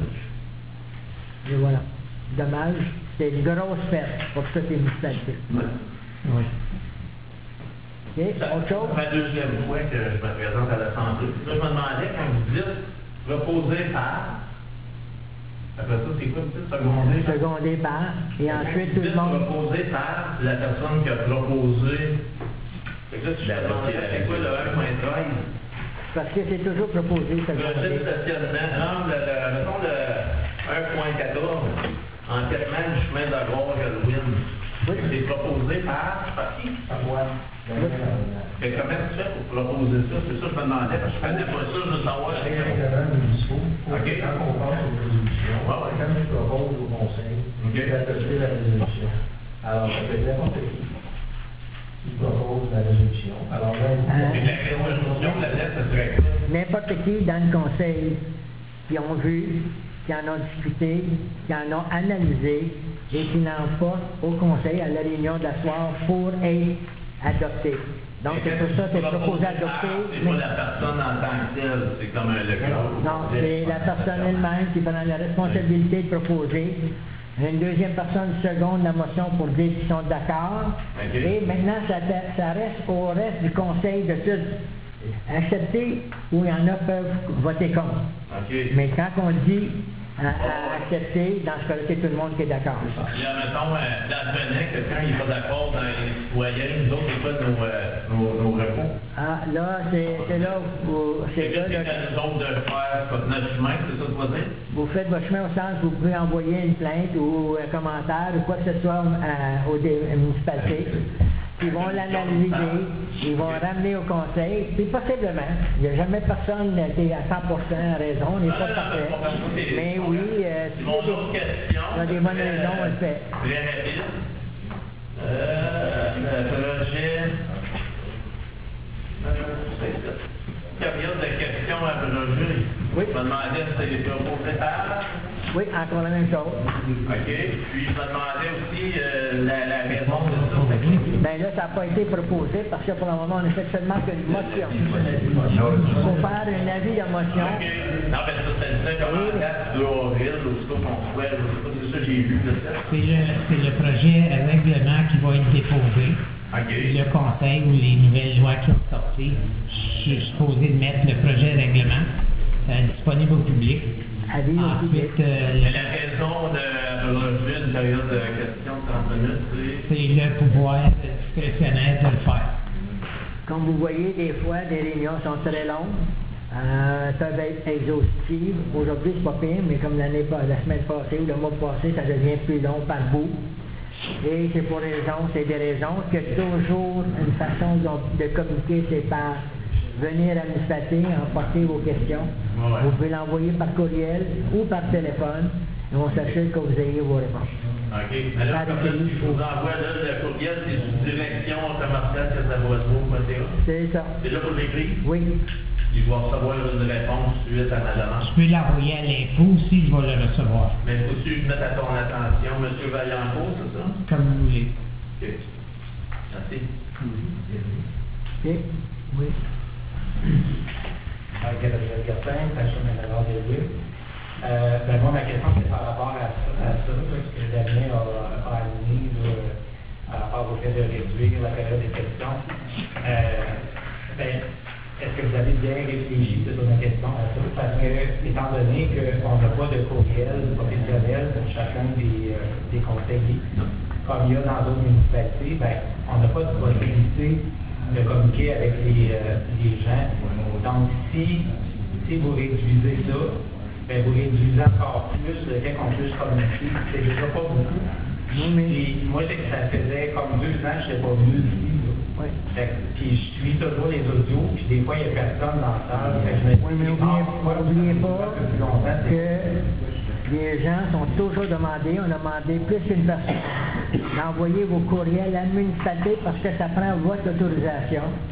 Et voilà. Dommage. C'est une grosse perte pour toutes les municipalités. Oui. OK? Autre chose? C'est la deuxième fois que je me présente à la santé. Là, je me demandais, quand vous dites reposer par, après ça, c'est quoi, tu sais, secondé? Secondé par, et ensuite tout le monde. Reposer par, c'est la personne qui a proposé. Fait que là, si je me demandais, c'est quoi le un point treize? Parce que c'est toujours proposé, Le secondé. site stationnement, non, le, le, mettons le un point quatorze, enquêtement du chemin de la Gorge à Louine. Oui. C'est proposé par, par qui? Par moi. Mais comment tu fais pour proposer ça? C'est ça que je me demandais, parce que je connais pas ça, je veux savoir. Les règlements municipaux, pour OK. que quand on passe aux résolutions, Ouais, ouais. quand tu proposes au conseil OK. d'adopter la résolution, alors ça peut être n'importe qui qui propose la résolution. Alors là, Hein? Et la résolution de la lettre, ça serait quoi? N'importe qui dans le conseil qui ont vu, qui en ont discuté, qui en ont analysé et qui n'en pas au conseil à la réunion d'asseoir pour être adopté. Donc c'est pour ça que c'est proposé adopter. C'est pas la personne en tant que telle, c'est comme un lecteur. Non, c'est la personne elle-même qui prend la responsabilité de proposer. Une deuxième personne seconde la motion pour dire qu'ils sont d'accord. OK. Et maintenant, ça, ça reste au reste du conseil de tout accepter ou il y en a peuvent voter contre. OK. Mais quand on dit à, à accepter, dans ce cas-là, c'est tout le monde qui est d'accord. Là, mettons, euh, dans le Benin, quelqu'un n'est pas d'accord dans les citoyens, nous autres, c'est pas nos, euh, nos, nos repos. Ah, là, c'est c'est là où C'est c'est là, juste là, que nous autres de faire notre chemin, c'est ça que tu vas dire? vous faites votre chemin au sens où vous pouvez envoyer une plainte ou un commentaire ou quoi que ce soit euh, aux dé- municipalités. Ils vont l'analyser, ils vont ramener au conseil, puis possiblement, il n'y a jamais personne qui est à cent pour cent raison, on n'est pas parfait. Mais oui, euh, si Mon autre question. il y a des bonnes raisons, on le fait. Très rapide. Euh, le projet. Euh, c'est ça. Période de questions à projet. Oui. Je me demandais si c'était proposé par. Oui, encore la même chose. OK. Puis je me demandais aussi euh, la, la raison de ça. Ben là, ça n'a pas été proposé parce que pour le moment, on a fait seulement qu'une motion. Il faut faire un avis de motion. OK. Non, mais ça, c'est le commentaire de avril, ou ce qu'on souhaite, c'est ça que j'ai vu. là. C'est le, c'est le projet règlement qui va être déposé. OK. Le conseil ou les nouvelles lois qui ont sorti, je suis supposé de mettre le projet règlement euh, disponible au public. Avis au public. Ensuite, euh, Mais le- la raison de relever une période de questions de trente minutes, c'est... c'est le pouvoir discrétionnaire de le faire. Comme vous voyez, des fois, les réunions sont très longues, euh, peuvent être exhaustives. Aujourd'hui, c'est pas pire, mais comme l'année pas- la semaine passée ou le mois passé, ça devient plus long par bout. Et c'est pour raison, c'est des raisons que toujours une façon dont- de communiquer, c'est par venir à la municipalité, emporter vos questions. Ouais. Vous pouvez l'envoyer par courriel ou par téléphone, et on s'assure que vous ayez vos réponses. OK. Mais là, comme là, si je vous envoie là, le courriel, c'est sous direction commerciale que ça va être beau, et cetera. C'est ça. C'est là pour l'écrire. Oui. Il va recevoir une réponse suite à ma demande. Je peux l'envoyer à l'info aussi, je vais le recevoir, Mais faut-tu que je mette à ton attention, M. Vaillancourt, c'est ça? comme vous voulez. OK. Merci. OK. Oui. Euh, Gabriel Gertin, Station Ménageur des Rues. Euh, ben moi, ma question, c'est par rapport à ça, à ça là, ce que Damien a, a amené là, par rapport au fait de réduire la période des questions. Euh, ben, est-ce que vous avez bien réfléchi, c'est ça ma question, à ça? Parce que, étant donné qu'on n'a pas de courriel professionnel pour chacun des, euh, des conseillers, comme il y a dans d'autres municipalités, ben, on n'a pas de possibilité de communiquer avec les, euh, les gens. Donc, si, si vous réduisez ça, ben, vous réduisez encore plus le fait qu'on puisse communiquer. C'est déjà pas beaucoup. Oui, mais- Puis, moi, c'est que ça faisait comme deux ans que je n'étais pas venu ici. là. Oui. Fait que- puis je suis toujours les audios, puis des fois, il n'y a personne dans la salle. Fait que je me dis, Oui, mais ah, oubliez, pourquoi oubliez ça pas fait un peu plus longtemps, c'est- que les gens sont toujours demandés, on a demandé plus qu'une personne, d'envoyer vos courriels à la municipalité parce que ça prend votre autorisation.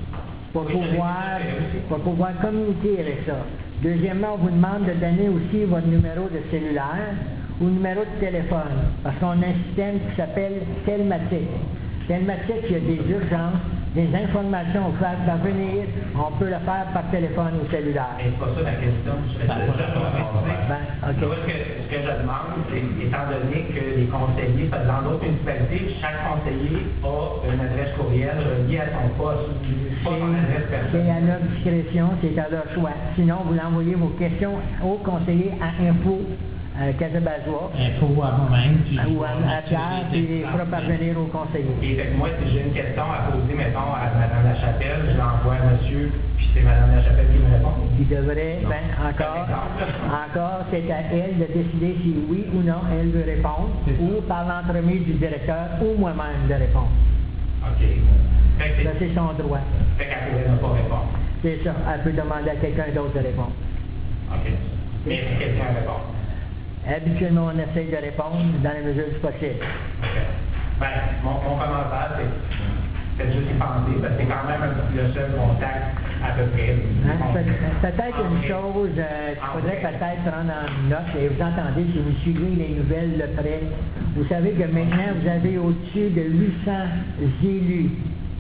pour pouvoir, pour pouvoir communiquer avec ça. Deuxièmement, on vous demande de donner aussi votre numéro de cellulaire ou numéro de téléphone, parce qu'on a un système qui s'appelle Telmatic. Telmatic, il y a des urgences, des informations à faire parvenir, on peut le faire par téléphone ou cellulaire. Et c'est pas ça la question. Je vais déjà commencer. Ben, ok. Moi, ce que, ce que je demande, c'est, étant donné que les conseillers, par exemple, dans d'autres municipalités, chaque conseiller a une adresse courriel reliée à son poste, pas son adresse C'est personnelle. à leur discrétion, c'est à leur choix. Sinon, vous envoyez vos questions au conseiller à info euh, Casabazois Info à moi-même, puis ou à, à Pierre, puis il fera parvenir au conseiller. Et fait que moi, si j'ai une question à poser, mettons, à Mme Lachapelle, je l'envoie à monsieur, puis c'est Mme Lachapelle qui me répond. Il devrait, ben, encore, encore, c'est à elle de décider si oui ou non elle veut répondre, ou par l'entremise du directeur ou moi-même de répondre. OK. Fait que Ça, c'est- c'est son droit. fait qu'elle pourrait ne pas répondre. C'est ça. Elle peut demander à quelqu'un d'autre de répondre. OK. Mais si quelqu'un répond. Habituellement, on essaye de répondre dans la mesure du possible. OK. Ben, mon, mon commentaire, c'est c'est juste y penser, parce que c'est quand même un- le seul contact à peu près. Hein? Pe- Peut-être une chose euh, qu'il faudrait peut-être prendre en note, et vous entendez si vous suivez les nouvelles de près, vous savez que maintenant vous avez au-dessus de huit cents élus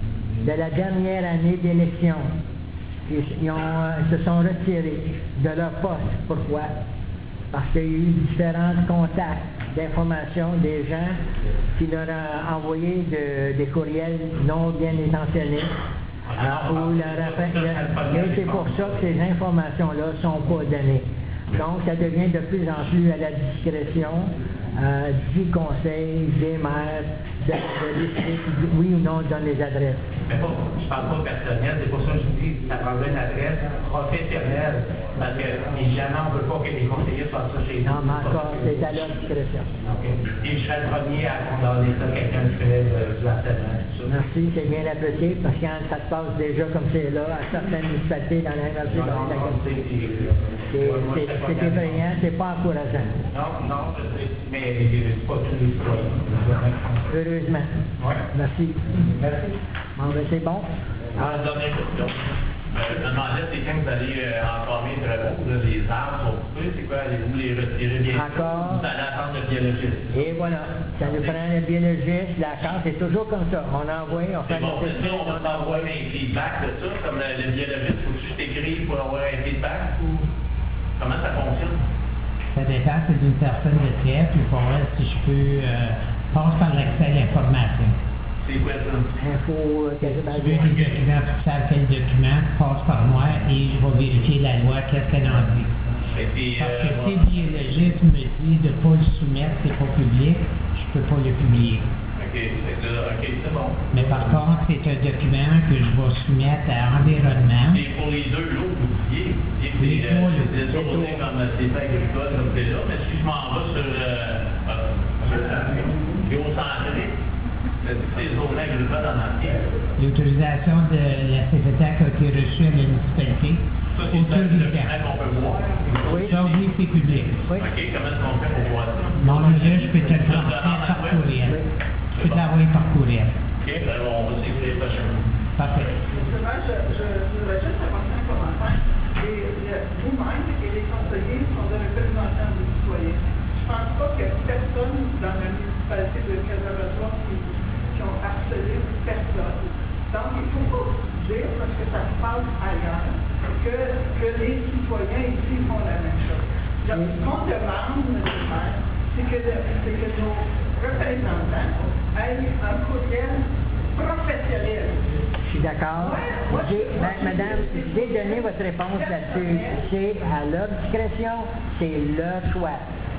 de la dernière année d'élection. Ils, ils ont, euh, se sont retirés de leur poste. Pourquoi? Parce qu'il y a eu différents contacts d'information des gens qui leur ont envoyé de- des courriels non bien intentionnés. Euh, ou leur a- le- et c'est pour ça que ces informations-là ne sont pas données. Donc, ça devient de plus en plus à la discrétion euh, du conseil, des maires, de, de décider si oui ou non donne les adresses. Mais pas, je parle pas personnel, c'est pour ça que je dis que ça prendrait une adresse professionnelle. Parce que, évidemment, on ne veut pas que les conseillers fassent ça chez nous. Non, mais encore, c'est à leur discrétion. OK. Et je serais le premier à condamner ça, quelqu'un qui fait euh, du harcèlement. tout ça. Merci, c'est bien apprécié, parce que quand ça se passe déjà comme c'est là, à certaines municipalités dans la M R C, Non, non, dans la non, c'est- c'est c'est- moi, moi, c'est- je sais pas c'est bien. effrayant, c'est pas encourageant. Non, non, je sais, mais c'est pas tous les citoyens. Heureusement. Oui. Merci. Merci. Bon, ben, c'est bon. Ah, dernière question. Euh, je me demandais, c'est quand vous allez euh, entamer les travaux, là, les arbres sont coupés, c'est quoi, allez-vous les retirer bientôt? Encore. Vous allez attendre le biologiste. Et voilà, ça nous prend le biologiste, la carte, c'est toujours comme ça. On envoie, on fait C'est bon, nos c'est ça, études, on va on t'envoyer un feedback de ça, comme le, le biologiste, faut que je t'écrive pour avoir un feedback ou comment ça fonctionne? Ça dépend, c'est d'une personne de trait, puis pour elle, si je peux, euh, passe par l'accès à l'information. C'est quoi ça? Info, Si tu veux des documents, tu sais quel document, passe par moi et je vais vérifier la loi, qu'est-ce qu'elle en dit. Et puis, Parce que euh, si le biologiste me dit de ne pas le soumettre, c'est pas public, je ne peux pas le publier. ok, fait que là, ok, c'est bon. Mais par contre, c'est un document que je vais soumettre à Environnement. Et pour les deux, l'autre, vous disiez, vous disiez que Les c'est trois, euh, les c'est trois. supposé comme euh, c'est fait agricole, comme c'est là, mais si je m'en vais sur euh, euh, sur, euh, géocentrique, c'est c'est zone agricole en entier. L'autorisation de la C F T A C a été reçue à la municipalité. Ça, c'est ça, le Autorisant. document qu'on peut voir. Oui. Ça, oui, c'est public. Oui. Ok, comment est-ce qu'on fait pour voir ça? Bon, mais là, je peux te le transmettre par courriel. Je peux te l'envoyer par courriel. Ok, ben, on va s'écrire prochainement. Parfait. Justement, je, je, je voudrais juste apporter un commentaire. Et, le- vous-même et les conseillers sont des représentants des citoyens. Je ne pense pas qu'il y a personne dans la municipalité de Casablanca qui, qui ont harcelé personne. Donc, il ne faut pas dire, parce que ça se passe ailleurs, que, que les citoyens ici font la même chose. Donc, ce qu'on demande, M. le maire, c'est que, le- c'est que nos représentants aient un courriel professionnel. Je suis d'accord. J'ai- ben, madame, j'ai donné votre réponse là-dessus. C'est à leur discrétion, c'est leur choix.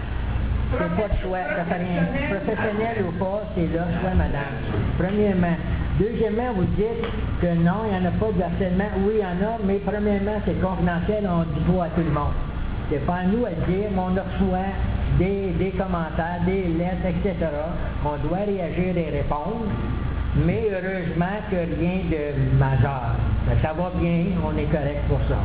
C'est pas de choix, ça fait rien. Professionnel ou pas, c'est leur choix, madame. Premièrement. Deuxièmement, vous dites que non, il n'y en a pas de harcèlement. Oui, il y en a, mais premièrement, c'est confidentiel, on ne dit pas à tout le monde. C'est pas à nous à le dire, mais on reçoit des, des commentaires, des lettres, et cetera. On doit réagir et répondre. Mais heureusement que rien de majeur. Ben, ça va bien, on est correct pour ça.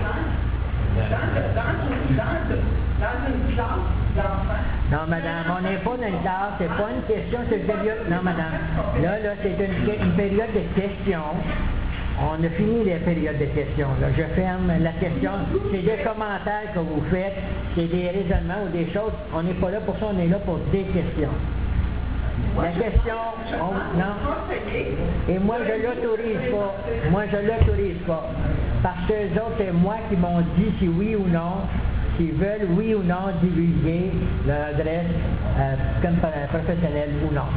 Dans, le- dans, une, dans, le- dans une classe d'enfants. Non, madame, on n'est pas dans une classe, c'est pas une question, c'est une période. Non, madame. Là, là, c'est une, une période de questions. On a fini les périodes de questions. Là. Je ferme la question. C'est des commentaires que vous faites, c'est des raisonnements ou des choses. On n'est pas là pour ça, on est là pour des questions. La question, on, non. Et moi, je l'autorise pas. Moi, je l'autorise pas. Parce que les autres, c'est moi qui m'ont dit si oui ou non, s'ils veulent oui ou non divulguer leur adresse euh, comme professionnelle ou non.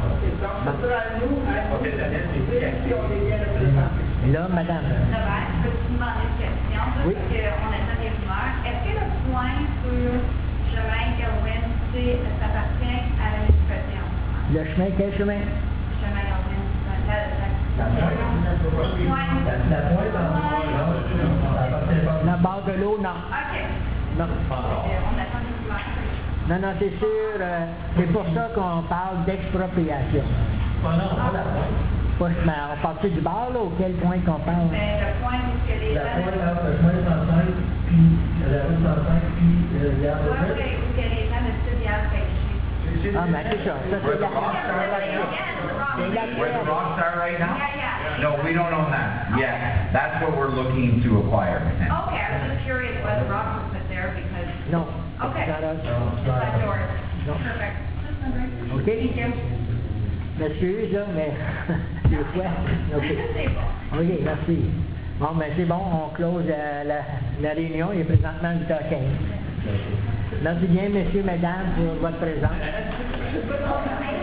Là, madame. Robert, je peux vous demander une question, Oui. parce qu'on attend des rumeurs. Est-ce que le point sur chemin Irwin, ça appartient à l'administration? Le chemin, quel chemin? Chemin Irwin, la, la, La pointe, la pointe en bas, non, ça appartient pas. La barre de l'eau, non. OK. Non. On attend des rumeurs. Non, non, c'est sûr. Euh, c'est pour ça qu'on parle d'expropriation. Oh non, pas la pointe. Pas, mais on parle-tu du bar, là, ou quel point qu'on parle? Mais le point où que les La gens... pointe entre le chemin cent cinq, puis la rue cent cinq, puis euh, l'herbe Ouais, verte. ouais, où que les gens décident d'y aller pêcher. Ah, mais c'est ça. Ça, c'est la C'est la Where's the rock star right now? Yeah, yeah. No, we don't own that. Yeah, that's what we're looking to acquire. Okay, I was just curious why the rock was put there because... Non. Okay. Not us. It's not yours. No. Perfect. Just wondering. OK. Thank you. M'excuse, là, mais... Des fois. OK. C'est bon. OK, merci. Bon, ben c'est bon, on close euh, la, la réunion. Il est présentement huit heures quinze. Merci bien, messieurs, mesdames, pour votre présence.